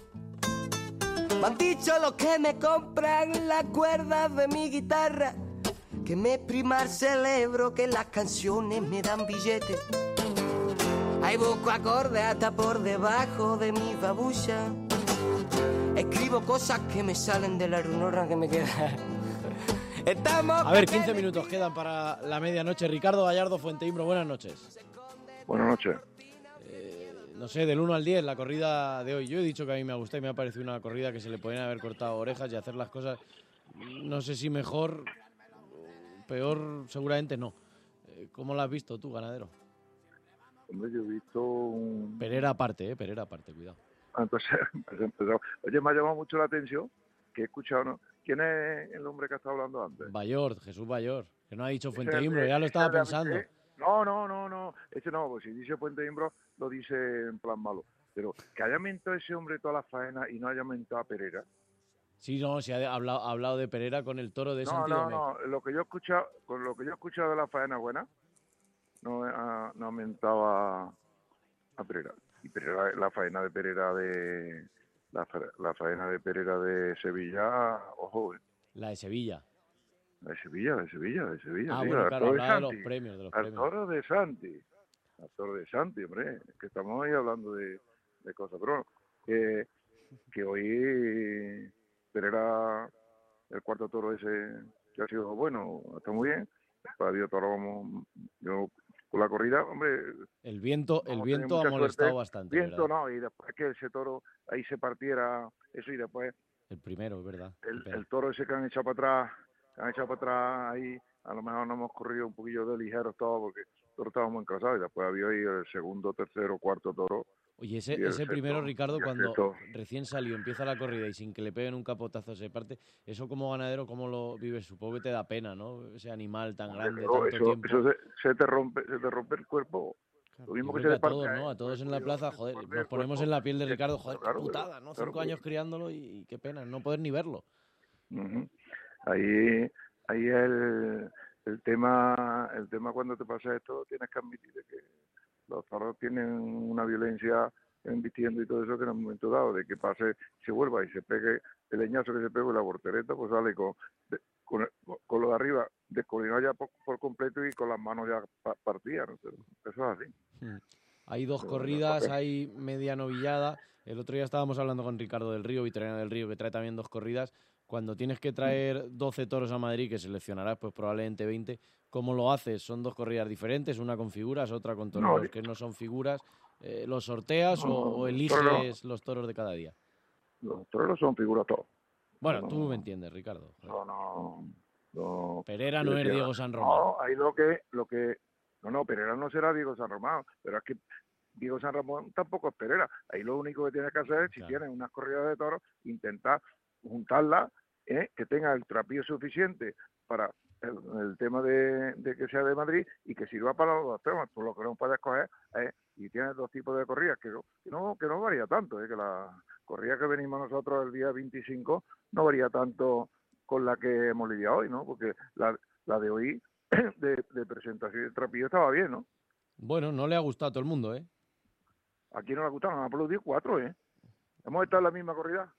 Me han dicho los que me compran las cuerdas de mi guitarra, que me exprima el cerebro, que las canciones me dan billetes. Ahí busco acordes hasta por debajo de mi babucha. Escribo cosas que me salen de la runora que me queda. A ver, 15 minutos quedan para la medianoche. Ricardo Gallardo, Fuenteimbro, buenas noches. Buenas noches. No sé, del 1 al 10, la corrida de hoy. Yo he dicho que a mí me ha gustado y me ha parecido una corrida que se le podían haber cortado orejas y hacer las cosas, no sé si mejor, peor, seguramente no. ¿Cómo la has visto tú, ganadero? Hombre, yo he visto un... Pereira aparte, cuidado. Entonces, empezó. Oye, me ha llamado mucho la atención que he escuchado, ¿no? ¿Quién es el hombre que estaba hablando antes? Bayor, Jesús Bayor, que no ha dicho Fuenteimbro, ya lo estaba pensando. No, ese no, pues si dice Fuenteimbro lo dice en plan malo. Pero que haya mentado ese hombre toda la faena y no haya mentado a Pereira. Sí, no, se ha hablado de Pereira con el toro de Santi Domecq. No, lo que yo he escuchado de la faena buena, no ha mentado a Pereira. Y Pereira, la faena de Pereira la faena de Pereira de Sevilla, ojo, La de Sevilla. De Sevilla. Ah, Sí, bueno, claro, hablaba de los premios. Al toro de Santi, hombre, que estamos ahí hablando de cosas, pero que hoy Pereira, el cuarto toro ese, que ha sido bueno, está muy bien. Para Dios, toro vamos, yo con la corrida, hombre... El viento ha molestado suerte. bastante, Viento ¿verdad? no, y después que ese toro ahí se partiera, eso, y después... El primero, es verdad. El toro ese que han echado para atrás ahí, a lo mejor nos hemos corrido un poquillo de ligeros todos, porque el toro estaba muy encrasado, y después había ahí el segundo, tercero, cuarto toro. Oye, ese primero, Ricardo, cuando recién salió, empieza la corrida y sin que le peguen un capotazo se parte, eso como ganadero, ¿cómo lo vives? Supongo que te da pena, ¿no? Ese animal tan grande, tanto tiempo. Eso se te rompe el cuerpo. Claro, Lo mismo que se le a todos, ¿no? A todos en la plaza, joder, nos ponemos en la piel de Ricardo, joder, qué putada, ¿no? 5 años criándolo y qué pena, no poder ni verlo. Uh-huh. Ahí el tema cuando te pasa esto, tienes que admitir que los toros tienen una violencia embistiendo y todo eso, que en un momento dado de que pase, se vuelva y se pegue el leñazo que se pegó y la voltereta, pues sale con lo de arriba descoordinado ya por completo y con las manos ya partidas, ¿no? Pero eso es así. Hay dos corridas, hay media novillada. El otro día estábamos hablando con Ricardo del Río, Vitoriano del Río, que trae también 2 corridas. Cuando tienes que traer 12 toros a Madrid, que seleccionarás pues probablemente 20, ¿cómo lo haces? ¿Son 2 corridas diferentes? Una con figuras, otra con toros que no son figuras. ¿Los sorteas o eliges los toros de cada día? Los toros son figuras todos. Bueno, tú me entiendes, Ricardo. No. Pereira no es Diego San Román. No, ahí lo que... No, Pereira no será Diego San Román, pero es que Diego San Román tampoco es Pereira. Ahí lo único que tienes que hacer es, si tienes unas corridas de toros, intentar juntarlas, que tenga el trapío suficiente para el tema de que sea de Madrid y que sirva para los dos temas. Por lo que no puedes coger, y tienes 2 tipos de corridas que no varía tanto, que la corrida que venimos nosotros el día 25 no varía tanto con la que hemos lidiado hoy, ¿no? Porque la de hoy de presentación del trapillo estaba bien, ¿no? Bueno, no le ha gustado a todo el mundo, ¿eh? Aquí no le ha gustado, nos han aplaudido 4, ¿eh? ¿Hemos estado en la misma corrida?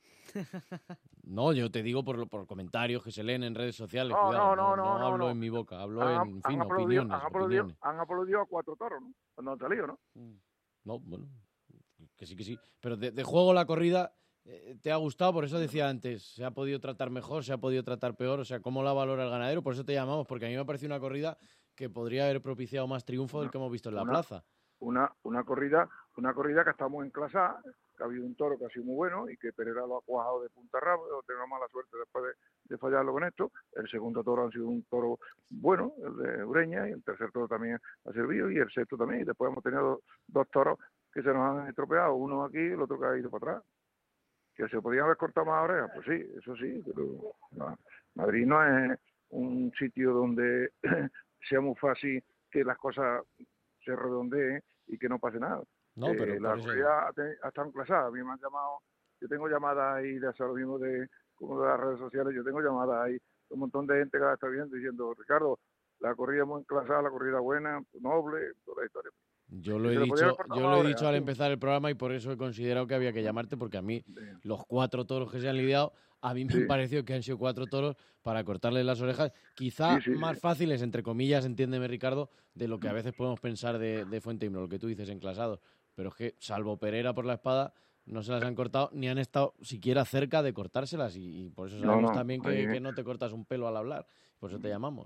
No, yo te digo por comentarios que se leen en redes sociales. No, cuidado, no hablo en mi boca, hablo en fin, opiniones. Han aplaudido a 4 toros, ¿no? Cuando han salido, ¿no? No, bueno, que sí. Pero de juego la corrida te ha gustado, por eso decía antes, se ha podido tratar mejor, se ha podido tratar peor, o sea, ¿cómo la valora el ganadero? Por eso te llamamos, porque a mí me parece una corrida que podría haber propiciado más triunfo del que hemos visto en la plaza. Una corrida que está muy enclasada, que ha habido un toro que ha sido muy bueno y que Pereira lo ha cuajado de punta a rabo, tengo mala suerte después de fallarlo con esto. El segundo toro ha sido un toro bueno, el de Ureña, y el tercer toro también ha servido, y el sexto también, y después hemos tenido 2 toros que se nos han estropeado, uno aquí y el otro que ha ido para atrás. ¿Que se podían haber cortado más orejas? Pues sí, eso sí, pero Madrid no es un sitio donde sea muy fácil que las cosas se redondeen y que no pase nada. No, pero la corrida ha estado enclasada. A mí me han llamado, yo tengo llamadas ahí de hacer lo mismo como de las redes sociales, yo tengo llamadas ahí, un montón de gente que la está viendo diciendo, Ricardo, la corrida muy enclasada, la corrida buena, noble, toda la historia. Yo lo he dicho al empezar el programa y por eso he considerado que había que llamarte, porque a mí los 4 toros que se han lidiado, a mí me han parecido que han sido 4 toros para cortarles las orejas, quizá más fáciles, entre comillas, entiéndeme Ricardo, de lo que a veces podemos pensar de Fuenteimbro, lo que tú dices, enclasados. Pero es que, salvo Pereira por la espada, no se las han cortado ni han estado siquiera cerca de cortárselas y por eso sabemos también que no te cortas un pelo al hablar, por eso te llamamos.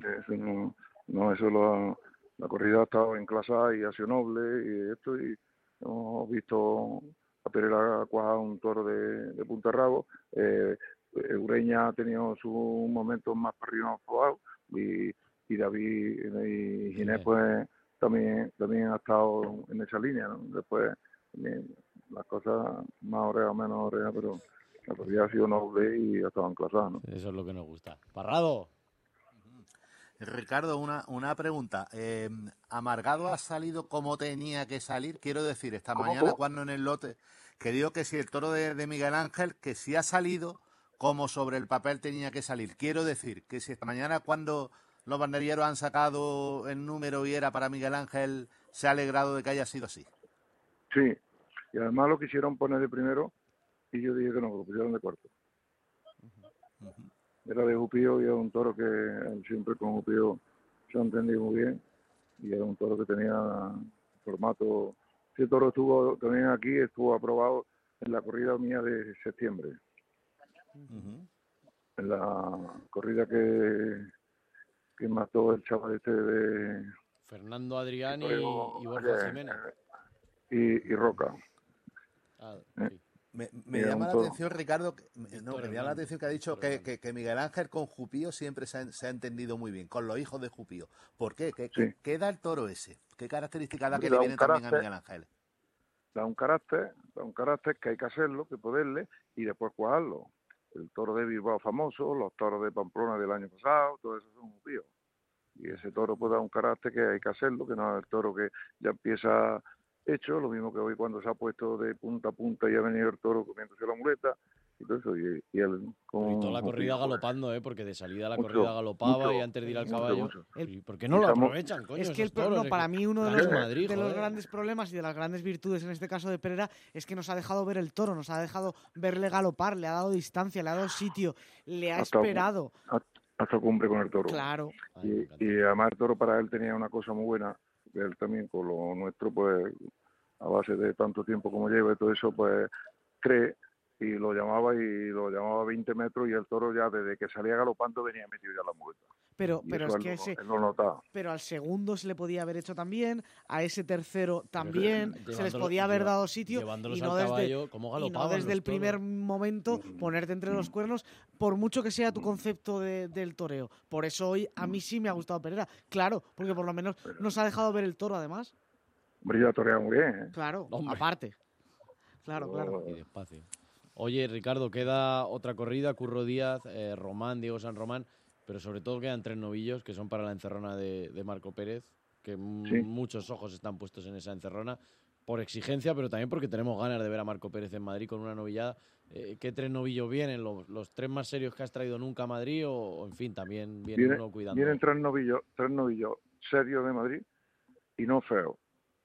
La corrida ha estado enclasada y ha sido noble y hemos visto a Pereira cuajar un toro de punta rabo. Ureña ha tenido sus momentos más para arriba y David y Ginés pues también ha estado en esa línea, ¿no? Después las cosas más orejas, menos orejas, pero la corrida ha sido noble y ha estado enclasada, ¿no? Eso es lo que nos gusta. Parrado. Ricardo, una pregunta. ¿Amargado ha salido como tenía que salir? Quiero decir, esta mañana cuando en el lote, que digo que si el toro de Miguel Ángel, que si ha salido como sobre el papel tenía que salir. Quiero decir, que si esta mañana cuando los banderilleros han sacado el número y era para Miguel Ángel, se ha alegrado de que haya sido así. Sí, y además lo quisieron poner de primero y yo dije que no, lo pusieron de cuarto. Era de Jupío y era un toro que siempre con Jupío se ha entendido muy bien y era un toro que tenía formato. Ese toro estuvo también aquí, estuvo aprobado en la corrida mía de septiembre. En la corrida que mató el chaval de Fernando Adrián y Borja Jiménez. Y Roca. Sí. Me llama la atención, Ricardo, me llama la atención que ha dicho que Miguel Ángel con Jupío siempre se ha entendido muy bien, con los hijos de Jupío. ¿Por qué? ¿Qué da el toro ese? ¿Qué características da que le viene también a Miguel Ángel? Da un carácter que hay que hacerlo, que poderle, y después cuajarlo. El toro de Bilbao famoso, los toros de Pamplona del año pasado, todo eso son Jupío. Y ese toro puede dar un carácter que hay que hacerlo, que no es el toro que ya empieza hecho, lo mismo que hoy cuando se ha puesto de punta a punta y ha venido el toro comiéndose la muleta y todo eso. Y toda la corrida galopando, porque de salida la corrida galopaba y antes de ir al caballo. ¿Y por qué no lo aprovechan, coño? Es que para mí uno de los grandes problemas y de las grandes virtudes en este caso de Pereira es que nos ha dejado ver el toro, nos ha dejado verle galopar, le ha dado distancia, le ha dado sitio, le ha esperado. Hasta cumbre con el toro. Claro. Y además el toro para él tenía una cosa muy buena, que él también con lo nuestro, pues a base de tanto tiempo como lleva y todo eso, pues cree, y lo llamaba 20 metros y el toro ya desde que salía galopando venía metido ya la muleta. Pero es que él lo notaba. Pero al segundo se le podía haber hecho también, a ese tercero también, se les podía haber dado sitio y no desde el primer momento ponerte entre los cuernos, por mucho que sea tu concepto del toreo. Por eso hoy a mí sí me ha gustado Pereira, claro, porque por lo menos nos ha dejado ver el toro además. Hombre, ya torea muy bien, ¿eh? Claro, aparte. Claro. Y despacio. Oye, Ricardo, queda otra corrida, Curro Díaz, Román, Diego San Román, pero sobre todo quedan 3 novillos que son para la encerrona de Marco Pérez, que muchos ojos están puestos en esa encerrona, por exigencia, pero también porque tenemos ganas de ver a Marco Pérez en Madrid con una novillada. ¿Qué 3 novillos vienen? ¿Los 3 más serios que has traído nunca a Madrid o en fin, también viene uno cuidando? Vienen 3 novillos serios de Madrid y no feos.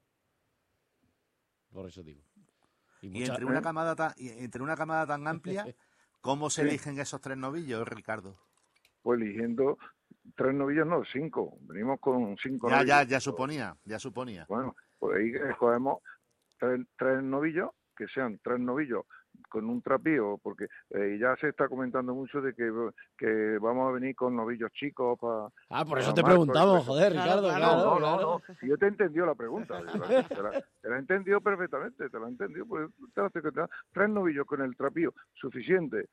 Por eso digo. Y entre una camada tan amplia, ¿cómo se eligen esos 3 novillos, Ricardo? Pues eligiendo 3 novillos, no, 5. Venimos con 5 novillos. Ya suponía. Bueno, pues ahí escogemos 3 novillos, que sean 3 novillos con un trapío, porque ya se está comentando mucho de que vamos a venir con novillos chicos para... por eso te preguntamos, joder, Ricardo. No. Yo te he entendido la pregunta. Te la he entendido perfectamente, te la he entendido. Pues, 3 novillos con el trapío, suficiente,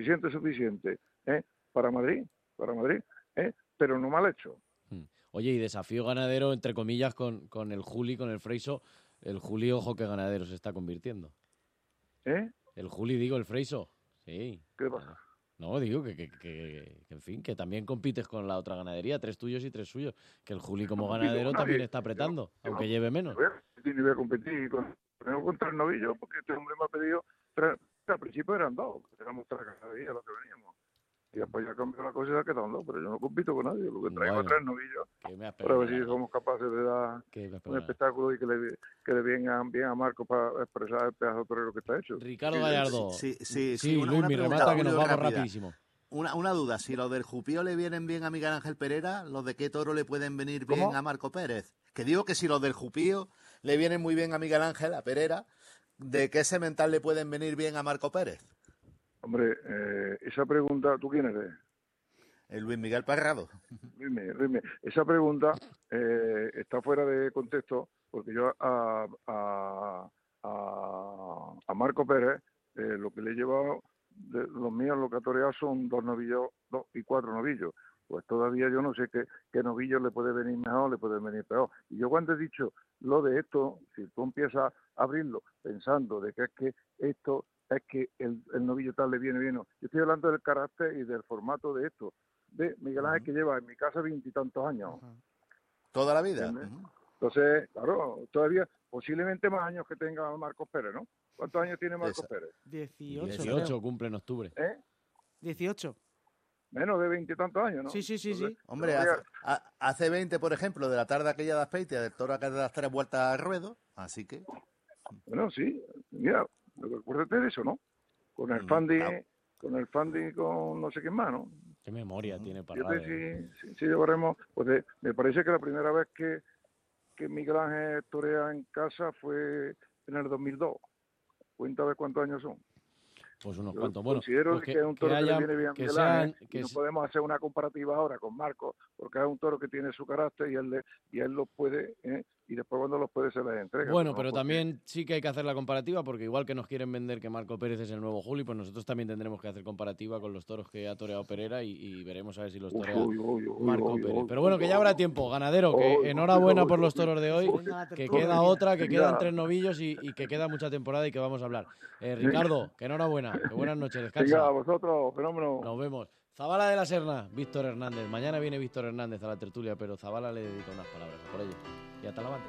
para Madrid, pero no mal hecho. Oye, y desafío ganadero, entre comillas, con el Juli, con el Freiso. El Juli, ojo que ganadero se está convirtiendo. El Juli, digo, el Freiso. Sí. ¿Qué pasa? No, digo que en fin, que también compites con la otra ganadería, 3 tuyos y 3 suyos. Que el Juli como ganadero también está apretando, aunque lleve menos. Ni voy a competir con vengo con 3 novillos porque este hombre me ha pedido 3, al principio eran 2, éramos 3 cada día los que veníamos. Y después ya cambió la cosa y se ha quedado en 2, pero yo no compito con nadie, lo que traigo es 3 novillos. Para ver si somos capaces de dar un espectáculo y que le vengan bien a Marco para expresar el pedazo torero que está hecho. Ricardo Gallardo. Sí, Luis, mi remata que nos vamos rapidísimo. Una duda, si los del Jupío le vienen bien a Miguel Ángel Pereira, ¿los de qué toro le pueden venir bien a Marco Pérez? Que digo que si los del Jupío le vienen muy bien a Miguel Ángel, a Pereira, ¿de qué semental le pueden venir bien a Marco Pérez? Hombre, esa pregunta, ¿tú quién eres? El Luis Miguel Parrado. Luis, esa pregunta está fuera de contexto porque yo a Marco Pérez lo que le he llevado, los míos, lo que ha toreado son 2 novillos, 2 y 4 novillos. Pues todavía yo no sé qué novillo le puede venir mejor, le puede venir peor. Y yo cuando he dicho lo de esto, si tú empiezas a abrirlo pensando de que es que esto es que el novillo tal le viene bien. Yo estoy hablando del carácter y del formato de esto. De Miguel Ángel que lleva en mi casa 20 y tantos años. ¿Toda la vida? Entonces, claro, todavía posiblemente más años que tenga Marcos Pérez, ¿no? ¿Cuántos años tiene Marcos Pérez? 18 cumple en octubre. 18. Menos de 20 y tantos años, ¿no? Sí. Entonces, hombre, hace 20, por ejemplo, de la tarde aquella de Azpeitia, del toro que de las 3 vueltas al ruedo, así que... Bueno, sí, mira, acuérdate de eso, ¿no? Con el Fandi, con no sé quién más, ¿no? Qué memoria tiene Parrado. Sí, llevaremos, pues me parece que la primera vez que Miguel Ángel torea en casa fue en el 2002. Cuenta de cuántos años son. Pues unos cuantos. Bueno, considero pues que es un toro que le viene bien a Miguel Ángel, y no podemos hacer una comparativa ahora con Marcos, porque es un toro que tiene su carácter y él los puede, y después cuando los puede se les entrega. Bueno, pero también sí que hay que hacer la comparativa, porque igual que nos quieren vender que Marco Pérez es el nuevo Juli, pues nosotros también tendremos que hacer comparativa con los toros que ha toreado Pereira y veremos a ver si los torea Marco Pérez. Pero bueno, que ya habrá tiempo. Ganadero, que enhorabuena por los toros de hoy, que queda otra, que quedan 3 novillos y que queda mucha temporada y que vamos a hablar. Ricardo, que enhorabuena, que buenas noches, descansa. Venga, a vosotros, fenómeno. Nos vemos. Zabala de la Serna, Víctor Hernández. Mañana viene Víctor Hernández a la tertulia, pero Zabala le dedica unas palabras por ello. Y a Talavante.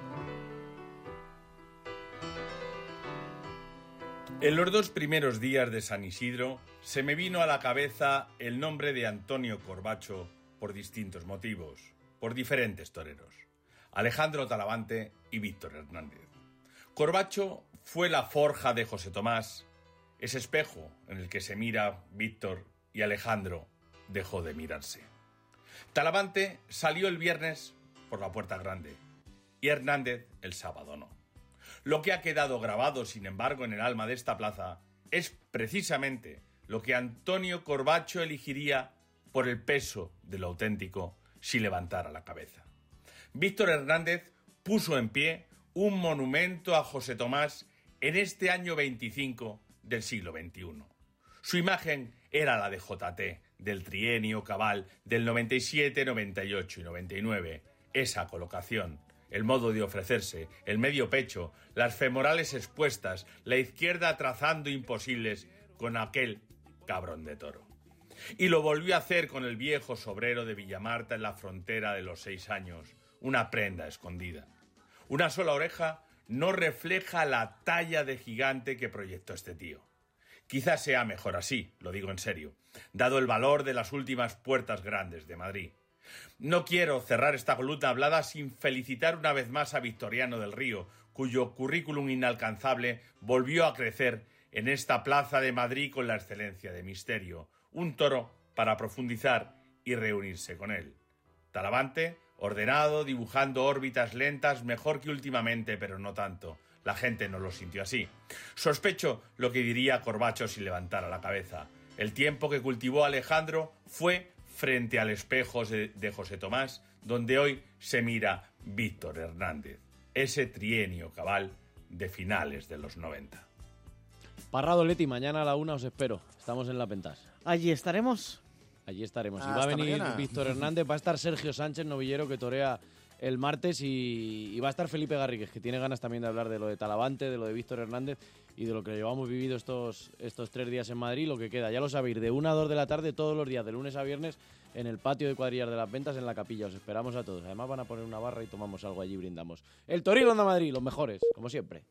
En los 2 primeros días de San Isidro se me vino a la cabeza el nombre de Antonio Corbacho por distintos motivos, por diferentes toreros, Alejandro Talavante y Víctor Hernández. Corbacho fue la forja de José Tomás, ese espejo en el que se mira Víctor y Alejandro dejó de mirarse. Talavante salió el viernes por la puerta grande y Hernández el sábado no. Lo que ha quedado grabado, sin embargo, en el alma de esta plaza es precisamente lo que Antonio Corbacho elegiría por el peso de lo auténtico si levantara la cabeza. Víctor Hernández puso en pie un monumento a José Tomás en este año 25 del siglo XXI. Su imagen era la de JT, del trienio cabal del 97, 98 y 99. Esa colocación, el modo de ofrecerse, el medio pecho, las femorales expuestas, la izquierda trazando imposibles con aquel cabrón de toro. Y lo volvió a hacer con el viejo sobrero de Villamarta en la frontera de los 6 años, una prenda escondida. Una sola oreja no refleja la talla de gigante que proyectó este tío. Quizás sea mejor así, lo digo en serio, dado el valor de las últimas puertas grandes de Madrid. No quiero cerrar esta columna hablada sin felicitar una vez más a Victoriano del Río, cuyo currículum inalcanzable volvió a crecer en esta plaza de Madrid con la excelencia de Misterio. Un toro para profundizar y reunirse con él. Talavante, ordenado, dibujando órbitas lentas, mejor que últimamente, pero no tanto. La gente no lo sintió así. Sospecho lo que diría Corbacho si levantara la cabeza. El tiempo que cultivó Alejandro fue frente al espejo de José Tomás, donde hoy se mira Víctor Hernández. Ese trienio cabal de finales de los 90. Parrado, Leti, mañana a la 1 os espero. Estamos en La Pentas. Allí estaremos. Allí estaremos. Y va a venir mañana Víctor Hernández, va a estar Sergio Sánchez, novillero, que torea el martes, y va a estar Felipe Garrigues, que tiene ganas también de hablar de lo de Talavante, de lo de Víctor Hernández y de lo que llevamos vivido estos 3 días en Madrid, lo que queda. Ya lo sabéis, de 1 a 2 de la tarde todos los días, de lunes a viernes, en el patio de Cuadrillas de las Ventas, en la Capilla. Os esperamos a todos. Además van a poner una barra y tomamos algo allí, brindamos. El Toril Onda Madrid, los mejores, como siempre.